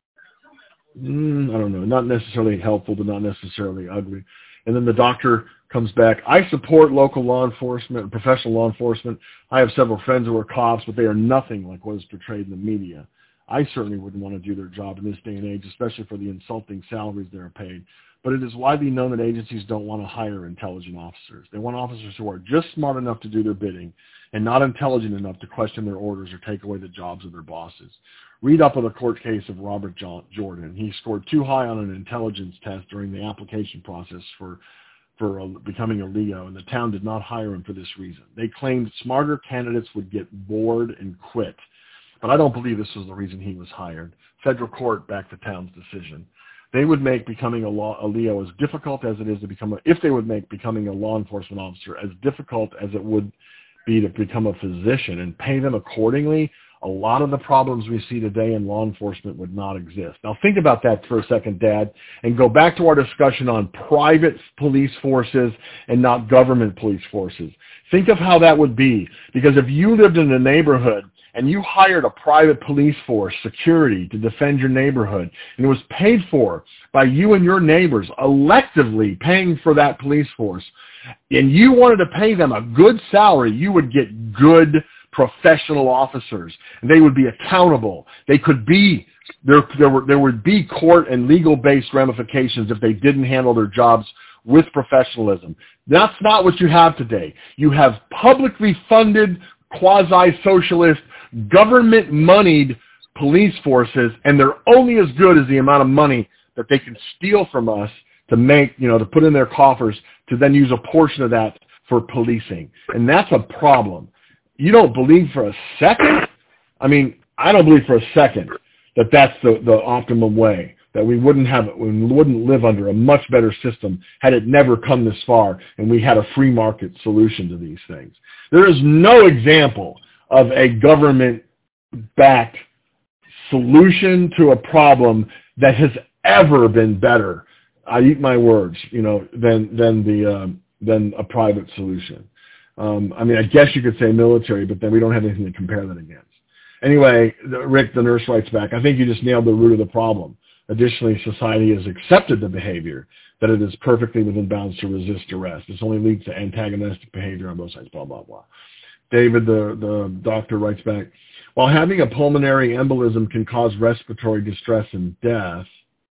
Mm, I don't know, not necessarily helpful, but not necessarily ugly. And then the doctor comes back. I support local law enforcement, professional law enforcement. I have several friends who are cops, but they are nothing like what is portrayed in the media. I certainly wouldn't want to do their job in this day and age, especially for the insulting salaries they are paid. But it is widely known that agencies don't want to hire intelligent officers. They want officers who are just smart enough to do their bidding and not intelligent enough to question their orders or take away the jobs of their bosses. Read up on the court case of Robert John Jordan. He scored too high on an intelligence test during the application process for, for a, becoming a Leo, and the town did not hire him for this reason. They claimed smarter candidates would get bored and quit. But I don't believe this was the reason he was hired. Federal court backed the town's decision. They would make becoming a, law, a Leo as difficult as it is to become a, if they would make becoming a law enforcement officer as difficult as it would be to become a physician and pay them accordingly, a lot of the problems we see today in law enforcement would not exist. Now think about that for a second, Dad, and go back to our discussion on private police forces and not government police forces. Think of how that would be, because if you lived in a neighborhood and you hired a private police force, security, to defend your neighborhood, and it was paid for by you and your neighbors, electively paying for that police force, and you wanted to pay them a good salary, you would get good professional officers, and they would be accountable. They could be, there, there, were, there would be court and legal-based ramifications if they didn't handle their jobs with professionalism. That's not what you have today. You have publicly funded, quasi-socialist, government-moneyed police forces, and they're only as good as the amount of money that they can steal from us to make, you know, to put in their coffers, to then use a portion of that for policing. And that's a problem. You don't believe for a second? I mean, I don't believe for a second that that's the, the optimum way. that we wouldn't have, we wouldn't live under a much better system had it never come this far and we had a free market solution to these things. There is no example of a government-backed solution to a problem that has ever been better. I eat my words, you know, than than the uh, than a private solution. Um, I mean, I guess you could say military, but then we don't have anything to compare that against. Anyway, Rick, the nurse writes back, I think you just nailed the root of the problem. Additionally, society has accepted the behavior that it is perfectly within bounds to resist arrest. This only leads to antagonistic behavior on both sides, blah, blah, blah. David, the, the doctor, writes back, while having a pulmonary embolism can cause respiratory distress and death,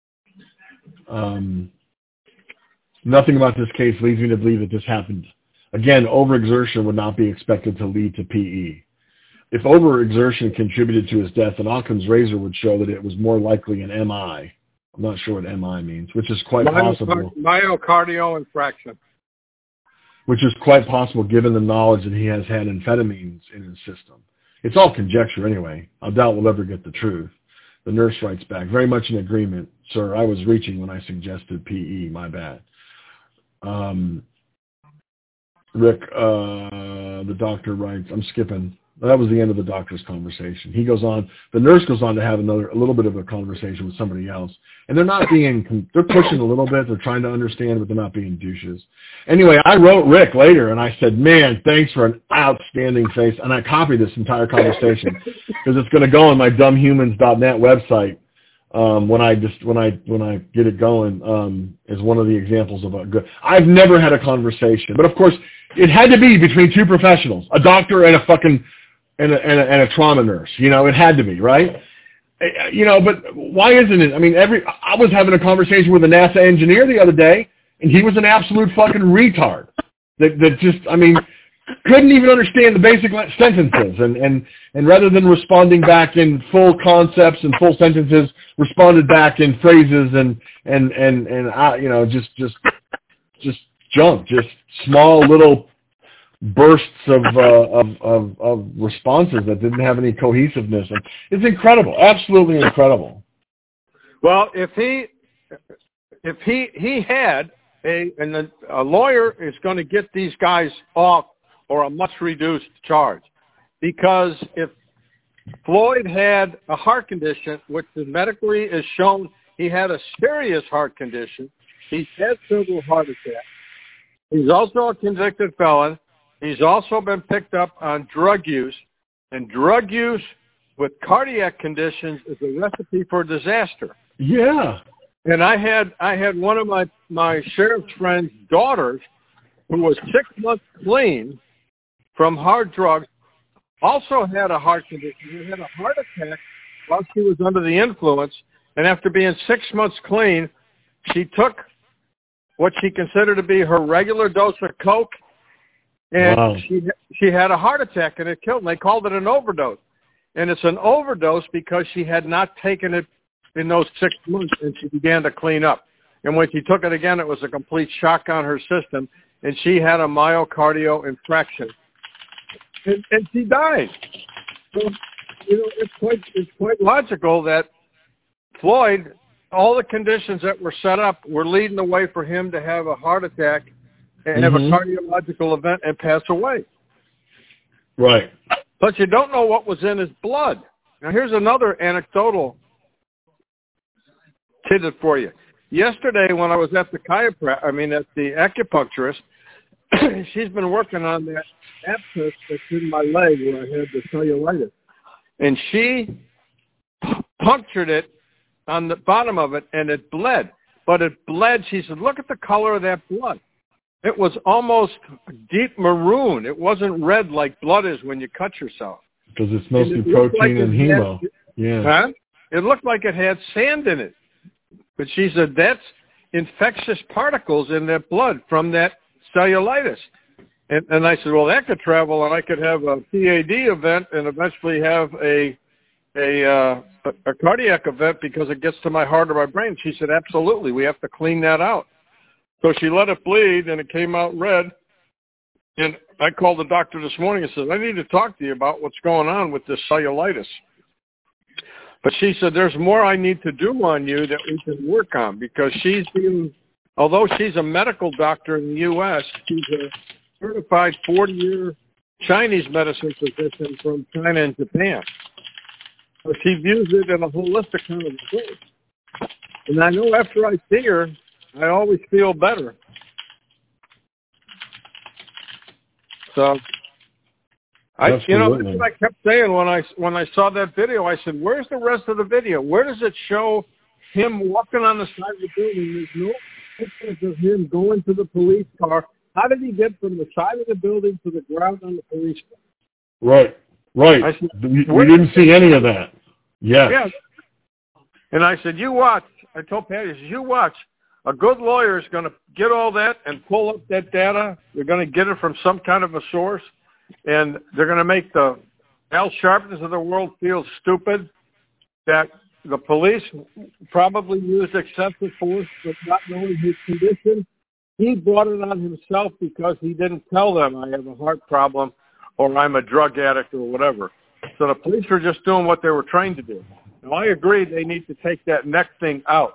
um, nothing about this case leads me to believe that this happened. Again, overexertion would not be expected to lead to P E. If overexertion contributed to his death, then Occam's razor would show that it was more likely an M I. I'm not sure what M I means, which is quite possible. Myocardial infarction. Which is quite possible given the knowledge that he has had amphetamines in his system. It's all conjecture anyway. I doubt we'll ever get the truth. The nurse writes back, very much in agreement, sir. I was reaching when I suggested P E. My bad. Um, Rick, uh, the doctor writes, I'm skipping. That was the end of the doctor's conversation. He goes on, the nurse goes on to have another, a little bit of a conversation with somebody else. And they're not being, they're pushing a little bit. They're trying to understand, but they're not being douches. Anyway, I wrote Rick later and I said, man, thanks for an outstanding face. And I copied this entire conversation because it's going to go on my dumb humans dot net website. Um, when I just, when I, when I get it going, um, is one of the examples of a good, I've never had a conversation, but of course it had to be between two professionals, a doctor and a fucking, And a, and, a, and a trauma nurse, you know, it had to be, right? You know, but why isn't it? I mean, every I was having a conversation with a NASA engineer the other day, and he was an absolute fucking retard that, that just, I mean, couldn't even understand the basic sentences. And, and, and rather than responding back in full concepts and full sentences, responded back in phrases and, and, and, and uh, you know, just, just, just junk, just small little bursts of, uh, of of of responses that didn't have any cohesiveness. And it's incredible, absolutely incredible. Well, if he if he he had a and the, a lawyer is going to get these guys off or a much reduced charge, because if Floyd had a heart condition, which medically is shown he had a serious heart condition, he's had several heart attacks. He's also a convicted felon. He's also been picked up on drug use, and drug use with cardiac conditions is a recipe for disaster. Yeah. And I had I had one of my, my sheriff's friend's daughters who was six months clean from hard drugs, also had a heart condition. She had a heart attack while she was under the influence, and after being six months clean, she took what she considered to be her regular dose of coke, and wow. she she had a heart attack, and it killed her. They called it an overdose. And it's an overdose because she had not taken it in those six months, and she began to clean up. And when she took it again, it was a complete shock on her system, and she had a myocardial infarction. And, and she died. So, you know, it's quite, it's quite logical that Floyd, all the conditions that were set up were leading the way for him to have a heart attack and have mm-hmm. a cardiological event and pass away. Right. But you don't know what was in his blood. Now, here's another anecdotal tidbit for you. Yesterday, when I was at the chiropractor, I mean, at the acupuncturist, she's been working on that abscess that's in my leg where I had the cellulitis. And she punctured it on the bottom of it, and it bled. But it bled. She said, look at the color of that blood. It was almost deep maroon. It wasn't red like blood is when you cut yourself. Because it's mostly it protein like and hemo. Had, yeah. Huh? It looked like it had sand in it. But she said, that's infectious particles in that blood from that cellulitis. And, and I said, well, that could travel, and I could have a P A D event and eventually have a a, uh, a, a cardiac event because it gets to my heart or my brain. She said, absolutely, we have to clean that out. So she let it bleed, and it came out red. And I called the doctor this morning and said, I need to talk to you about what's going on with this cellulitis. But she said, there's more I need to do on you that we can work on, because she's been, although she's a medical doctor in the U S, she's a certified forty-year Chinese medicine physician from China and Japan. So she views it in a holistic kind of approach. And I know after I see her, I always feel better. So, I, you know, that's what I kept saying when I when I saw that video. I said, "Where's the rest of the video? Where does it show him walking on the side of the building? There's no pictures of him going to the police car. How did he get from the side of the building to the ground on the police car?" Right, right. I said, we, we didn't see any of that. Yes. Yeah. And I said, "You watch." I told Patty, I said, "You watch. A good lawyer is going to get all that and pull up that data. They're going to get it from some kind of a source, and they're going to make the Al Sharptons of the world feel stupid that the police probably used excessive force, but not knowing his condition. He brought it on himself because he didn't tell them I have a heart problem or I'm a drug addict or whatever. So the police were just doing what they were trained to do. Now, I agree they need to take that neck thing out.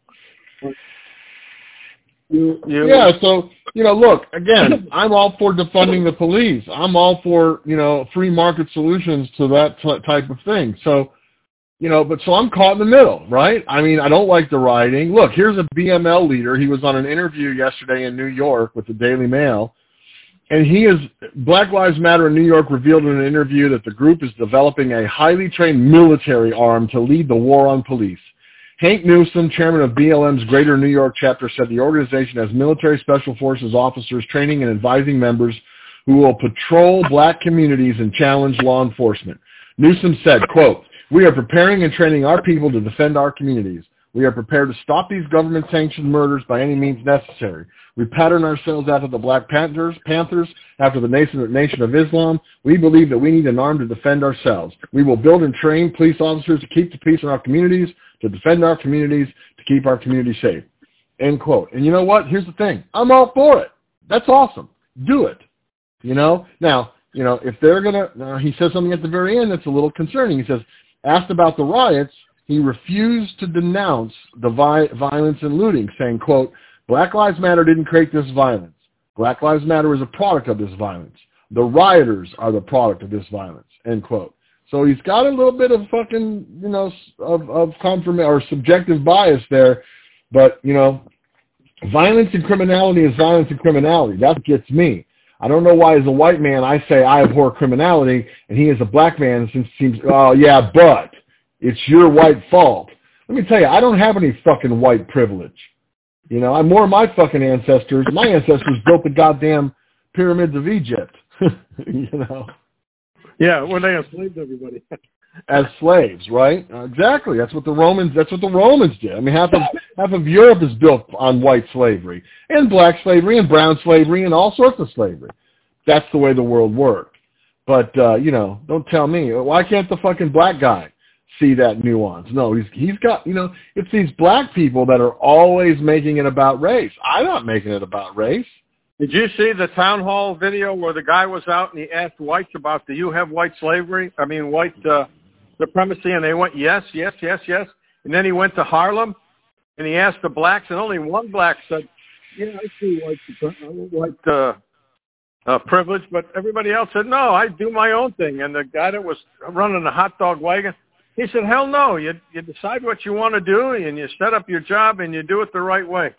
You, you, yeah, so, you know, look, again, I'm all for defunding the police. I'm all for, you know, free market solutions to that t- type of thing. So, you know, but so I'm caught in the middle, right? I mean, I don't like the rioting. Look, here's a B M L leader. He was on an interview yesterday in New York with the Daily Mail. And he is, Black Lives Matter in New York revealed in an interview that the group is developing a highly trained military arm to lead the war on police. Hank Newsom, chairman of B L M's Greater New York chapter, said the organization has military special forces officers training and advising members who will patrol black communities and challenge law enforcement. Newsom said, quote, "We are preparing and training our people to defend our communities. We are prepared to stop these government-sanctioned murders by any means necessary. We pattern ourselves after the Black Panthers, Panthers, after the Nation, Nation of Islam. We believe that we need an arm to defend ourselves. We will build and train police officers to keep the peace in our communities, to defend our communities, to keep our communities safe." End quote. And you know what? Here's the thing. I'm all for it. That's awesome. Do it. You know? Now, you know, if they're going to, uh, he says something at the very end that's a little concerning. He says, asked about the riots, he refused to denounce the vi- violence and looting, saying, quote, "Black Lives Matter didn't create this violence. Black Lives Matter is a product of this violence. The rioters are the product of this violence," end quote. So he's got a little bit of fucking, you know, of, of confirm or subjective bias there. But, you know, violence and criminality is violence and criminality. That's what gets me. I don't know why as a white man I say I abhor criminality, and he as a black man seems, oh, yeah, but it's your white fault. Let me tell you, I don't have any fucking white privilege. You know, I'm more of my fucking ancestors. My ancestors built the goddamn pyramids of Egypt. You know. Yeah, when they enslaved everybody. As slaves, right? Uh, exactly. That's what the Romans. That's what the Romans did. I mean, half of half of Europe is built on white slavery and black slavery and brown slavery and all sorts of slavery. That's the way the world worked. But uh, you know, don't tell me why can't the fucking black guy see that nuance? No, he's he's got, you know, it's these black people that are always making it about race. I'm not making it about race. Did you see the town hall video where the guy was out and he asked whites about, do you have white slavery? I mean, white uh, supremacy, and they went, yes, yes, yes, yes. And then he went to Harlem and he asked the blacks, and only one black said, yeah, I see white, white uh, uh, privilege, but everybody else said, no, I do my own thing. And the guy that was running a hot dog wagon, he said, hell no, you you decide what you want to do, and you set up your job, and you do it the right way.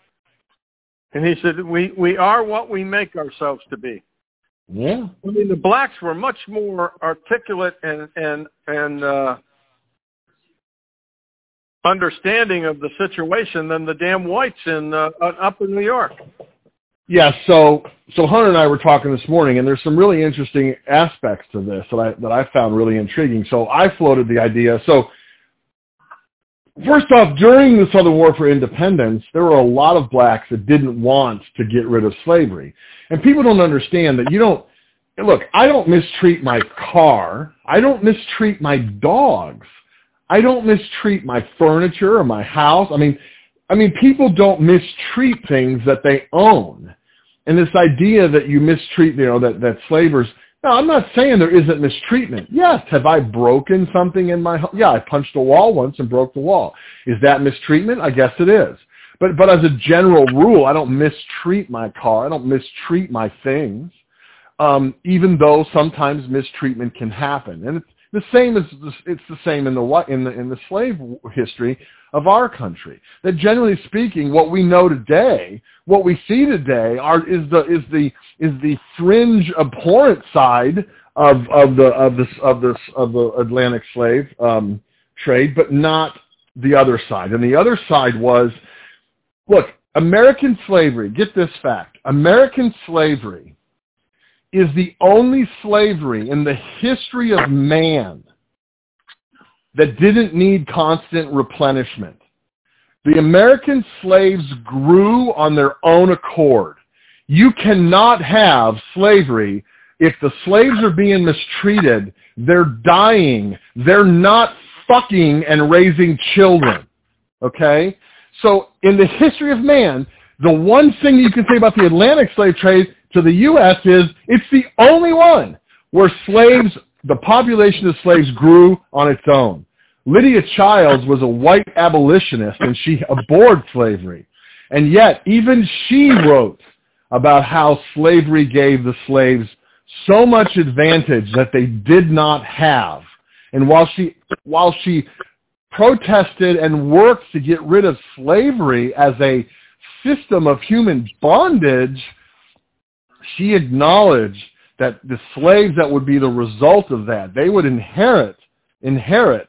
And he said, we, we are what we make ourselves to be. Yeah. I mean, the blacks were much more articulate and, and, and uh, understanding of the situation than the damn whites in uh, up in New York. Yeah, so so Hunter and I were talking this morning, and there's some really interesting aspects to this that I that I found really intriguing. So I floated the idea. So first off, during the Southern War for Independence, there were a lot of blacks that didn't want to get rid of slavery. And people don't understand that you don't, look, I don't mistreat my car. I don't mistreat my dogs. I don't mistreat my furniture or my house. I mean, I mean, people don't mistreat things that they own. And this idea that you mistreat, you know, that, that slavers, Now, I'm not saying there isn't mistreatment. Yes, have I broken something in my home? Yeah, I punched a wall once and broke the wall. Is that mistreatment? I guess it is. But but as a general rule, I don't mistreat my car. I don't mistreat my things, um, even though sometimes mistreatment can happen. And it's the same as it's the same in the in the in the slave history of our country. That generally speaking, what we know today, what we see today, are is the is the is the fringe abhorrent side of of the of this of this of the Atlantic slave um, trade, but not the other side. And the other side was, look, American slavery. Get this fact: American slavery is the only slavery in the history of man that didn't need constant replenishment. The American slaves grew on their own accord. You cannot have slavery if the slaves are being mistreated, they're dying, they're not fucking and raising children. Okay? So in the history of man, the one thing you can say about the Atlantic slave trade to the U S is it's the only one where slaves, the population of slaves grew on its own. Lydia Childs was a white abolitionist and she abhorred slavery. And yet even she wrote about how slavery gave the slaves so much advantage that they did not have. And while she while she protested and worked to get rid of slavery as a system of human bondage, she acknowledged that the slaves that would be the result of that, they would inherit, inherit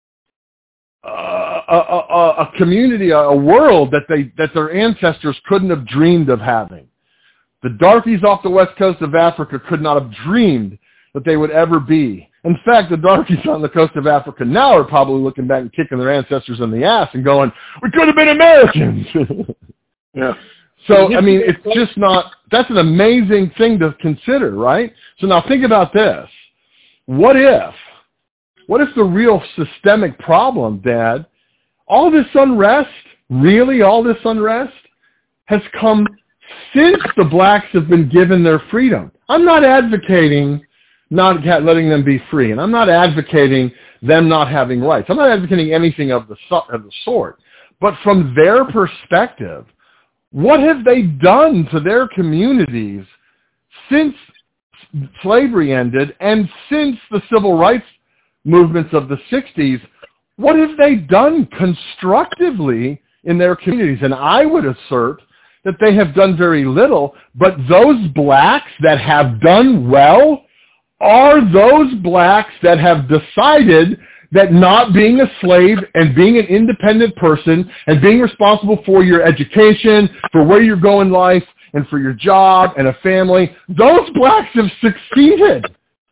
uh, a, a, a community, a world that they that their ancestors couldn't have dreamed of having. The darkies off the west coast of Africa could not have dreamed that they would ever be. In fact, the darkies on the coast of Africa now are probably looking back and kicking their ancestors in the ass and going, we could have been Americans. Yeah. So, I mean, it's just not, that's an amazing thing to consider, right? So now think about this. What if, what if the real systemic problem, Dad, all this unrest, really all this unrest, has come since the blacks have been given their freedom? I'm not advocating not letting them be free, and I'm not advocating them not having rights. I'm not advocating anything of the, of the sort. But from their perspective, what have they done to their communities since slavery ended and since the civil rights movements of the sixties? What have they done constructively in their communities? And I would assert that they have done very little, but those blacks that have done well are those blacks that have decided that not being a slave and being an independent person and being responsible for your education, for where you go in life, and for your job and a family, those blacks have succeeded.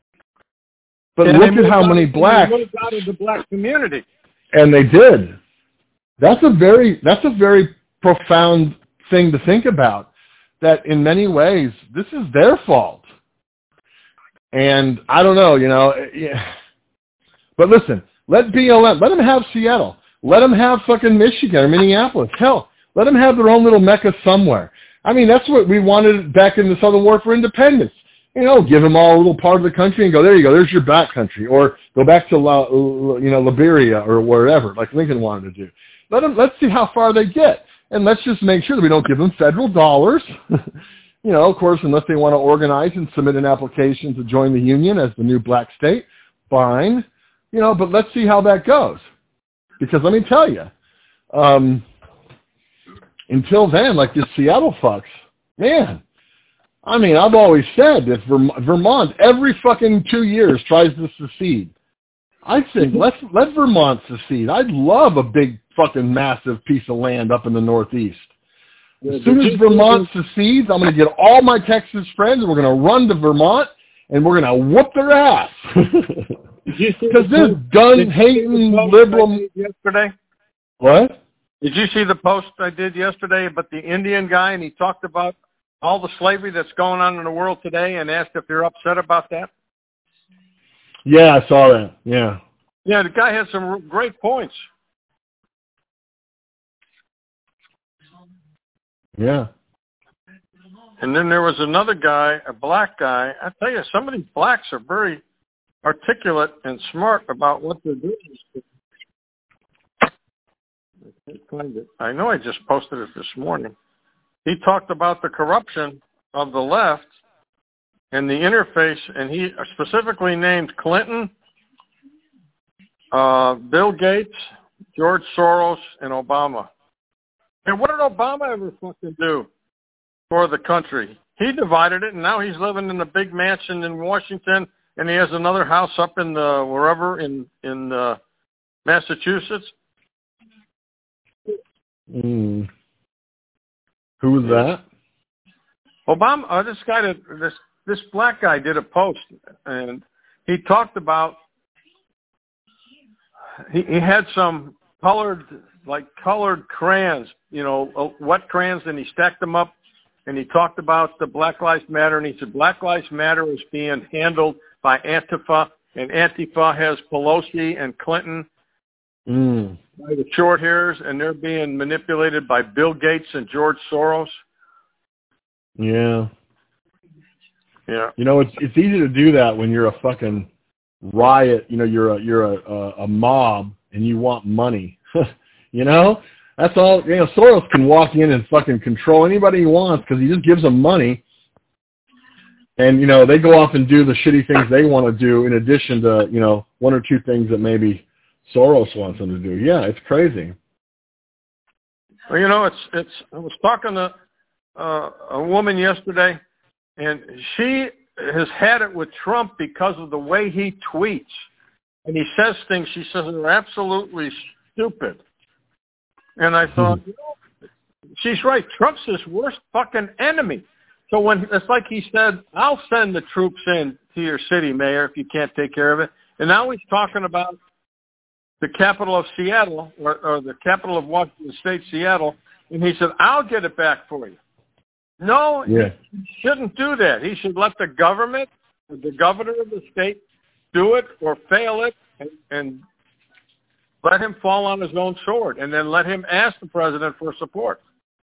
But and look at how many out, blacks... They moved out of the black community. And they did. That's a very that's a very profound thing to think about, that in many ways, this is their fault. And I don't know, you know... Yeah. But listen, let B L M, let them have Seattle. Let them have fucking Michigan or Minneapolis. Hell, let them have their own little mecca somewhere. I mean, that's what we wanted back in the Southern War for Independence. You know, give them all a little part of the country and go, there you go, there's your back country. Or go back to, La, you know, Liberia or wherever, like Lincoln wanted to do. Let them, let's see how far they get. And let's just make sure that we don't give them federal dollars. You know, of course, unless they want to organize and submit an application to join the Union as the new black state, fine. You know, but let's see how that goes. Because let me tell you, um, until then, like this Seattle fucks, man, I mean, I've always said that Vermont, every fucking two years, tries to secede. I think, let's, let Vermont secede. I'd love a big fucking massive piece of land up in the Northeast. As soon as Vermont secedes, I'm going to get all my Texas friends, and we're going to run to Vermont, and we're going to whoop their ass. Because this gun-hating liberal... Yesterday? What? Did you see the post I did yesterday about the Indian guy, and he talked about all the slavery that's going on in the world today and asked if they're upset about that? Yeah, I saw that. Yeah. Yeah, the guy had some great points. Yeah. And then there was another guy, a black guy. I tell you, some of these blacks are very articulate and smart about what they're doing. I can't find it. I know I just posted it this morning. He talked about the corruption of the left and the interface, and he specifically named Clinton, uh, Bill Gates, George Soros, and Obama. And what did Obama ever fucking do for the country? He divided it, and now he's living in a big mansion in Washington, and he has another house up in the wherever in in uh, Massachusetts. Mm. Who was that? Obama. Uh, this guy, did, this this black guy, did a post, and he talked about he, he had some colored like colored crayons, you know, wet crayons, and he stacked them up. And he talked about the Black Lives Matter, and he said Black Lives Matter is being handled by Antifa, and Antifa has Pelosi and Clinton, mm. by the short hairs, and they're being manipulated by Bill Gates and George Soros. Yeah. Yeah. You know, it's it's easy to do that when you're a fucking riot. You know, you're a you're a, a, a mob, and you want money. You know. That's all, you know, Soros can walk in and fucking control anybody he wants because he just gives them money. And, you know, they go off and do the shitty things they want to do in addition to, you know, one or two things that maybe Soros wants them to do. Yeah, it's crazy. Well, you know, it's, it's, I was talking to uh, a woman yesterday, and she has had it with Trump because of the way he tweets. And he says things, she says, are absolutely stupid. And I thought, you know, she's right. Trump's his worst fucking enemy. So when it's like he said, I'll send the troops in to your city, Mayor, if you can't take care of it. And now he's talking about the capital of Seattle, or, or the capital of Washington State, Seattle, and he said, I'll get it back for you. No, yeah. He shouldn't do that. He should let the government, the governor of the state, do it or fail it, and, and let him fall on his own sword, and then let him ask the president for support.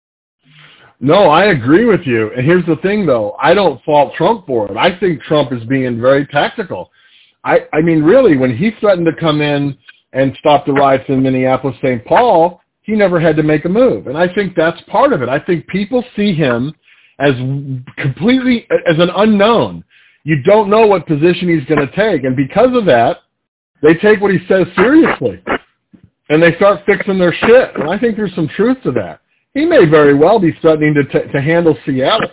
No, I agree with you. And here's the thing, though. I don't fault Trump for it. I think Trump is being very tactical. I, I mean, really, when he threatened to come in and stop the riots in Minneapolis, Saint Paul, he never had to make a move. And I think that's part of it. I think people see him as completely, as an unknown. You don't know what position he's going to take. And because of that, they take what he says seriously, and they start fixing their shit. And I think there's some truth to that. He may very well be threatening to t- to handle Seattle,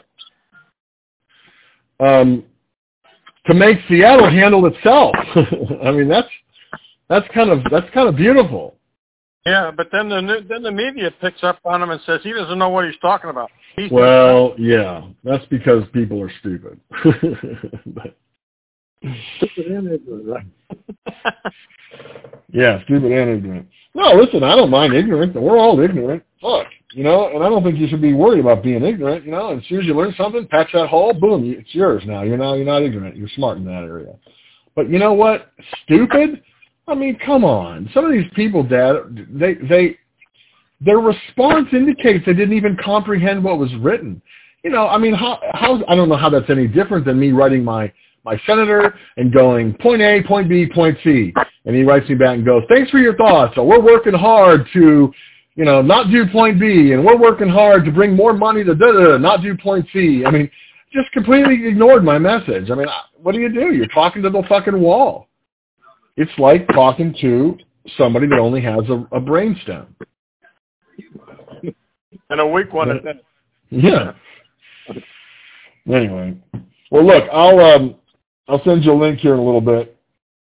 um, to make Seattle handle itself. I mean, that's that's kind of that's kind of beautiful. Yeah, but then the then the media picks up on him and says he doesn't know what he's talking about. He's well, yeah, that's because people are stupid. But, stupid and ignorant, right? Yeah, stupid and ignorant. No, listen, I don't mind ignorant. We're all ignorant. Fuck, you know, and I don't think you should be worried about being ignorant. You know, as soon as you learn something, patch that hole, boom, it's yours now. You're now you're not ignorant. You're smart in that area. But you know what? Stupid? I mean, come on. Some of these people, Dad, they they their response indicates they didn't even comprehend what was written. You know, I mean, how how I don't know how that's any different than me writing my my senator and going point A, point B, point C. And he writes me back and goes, thanks for your thoughts. So we're working hard to, you know, not do point B, and we're working hard to bring more money to da-da, not do point C. I mean, just completely ignored my message. I mean, what do you do? You're talking to the fucking wall. It's like talking to somebody that only has a, a brainstem. And a weak one at that. Yeah. Anyway. Well, look, I'll um, I'll send you a link here in a little bit.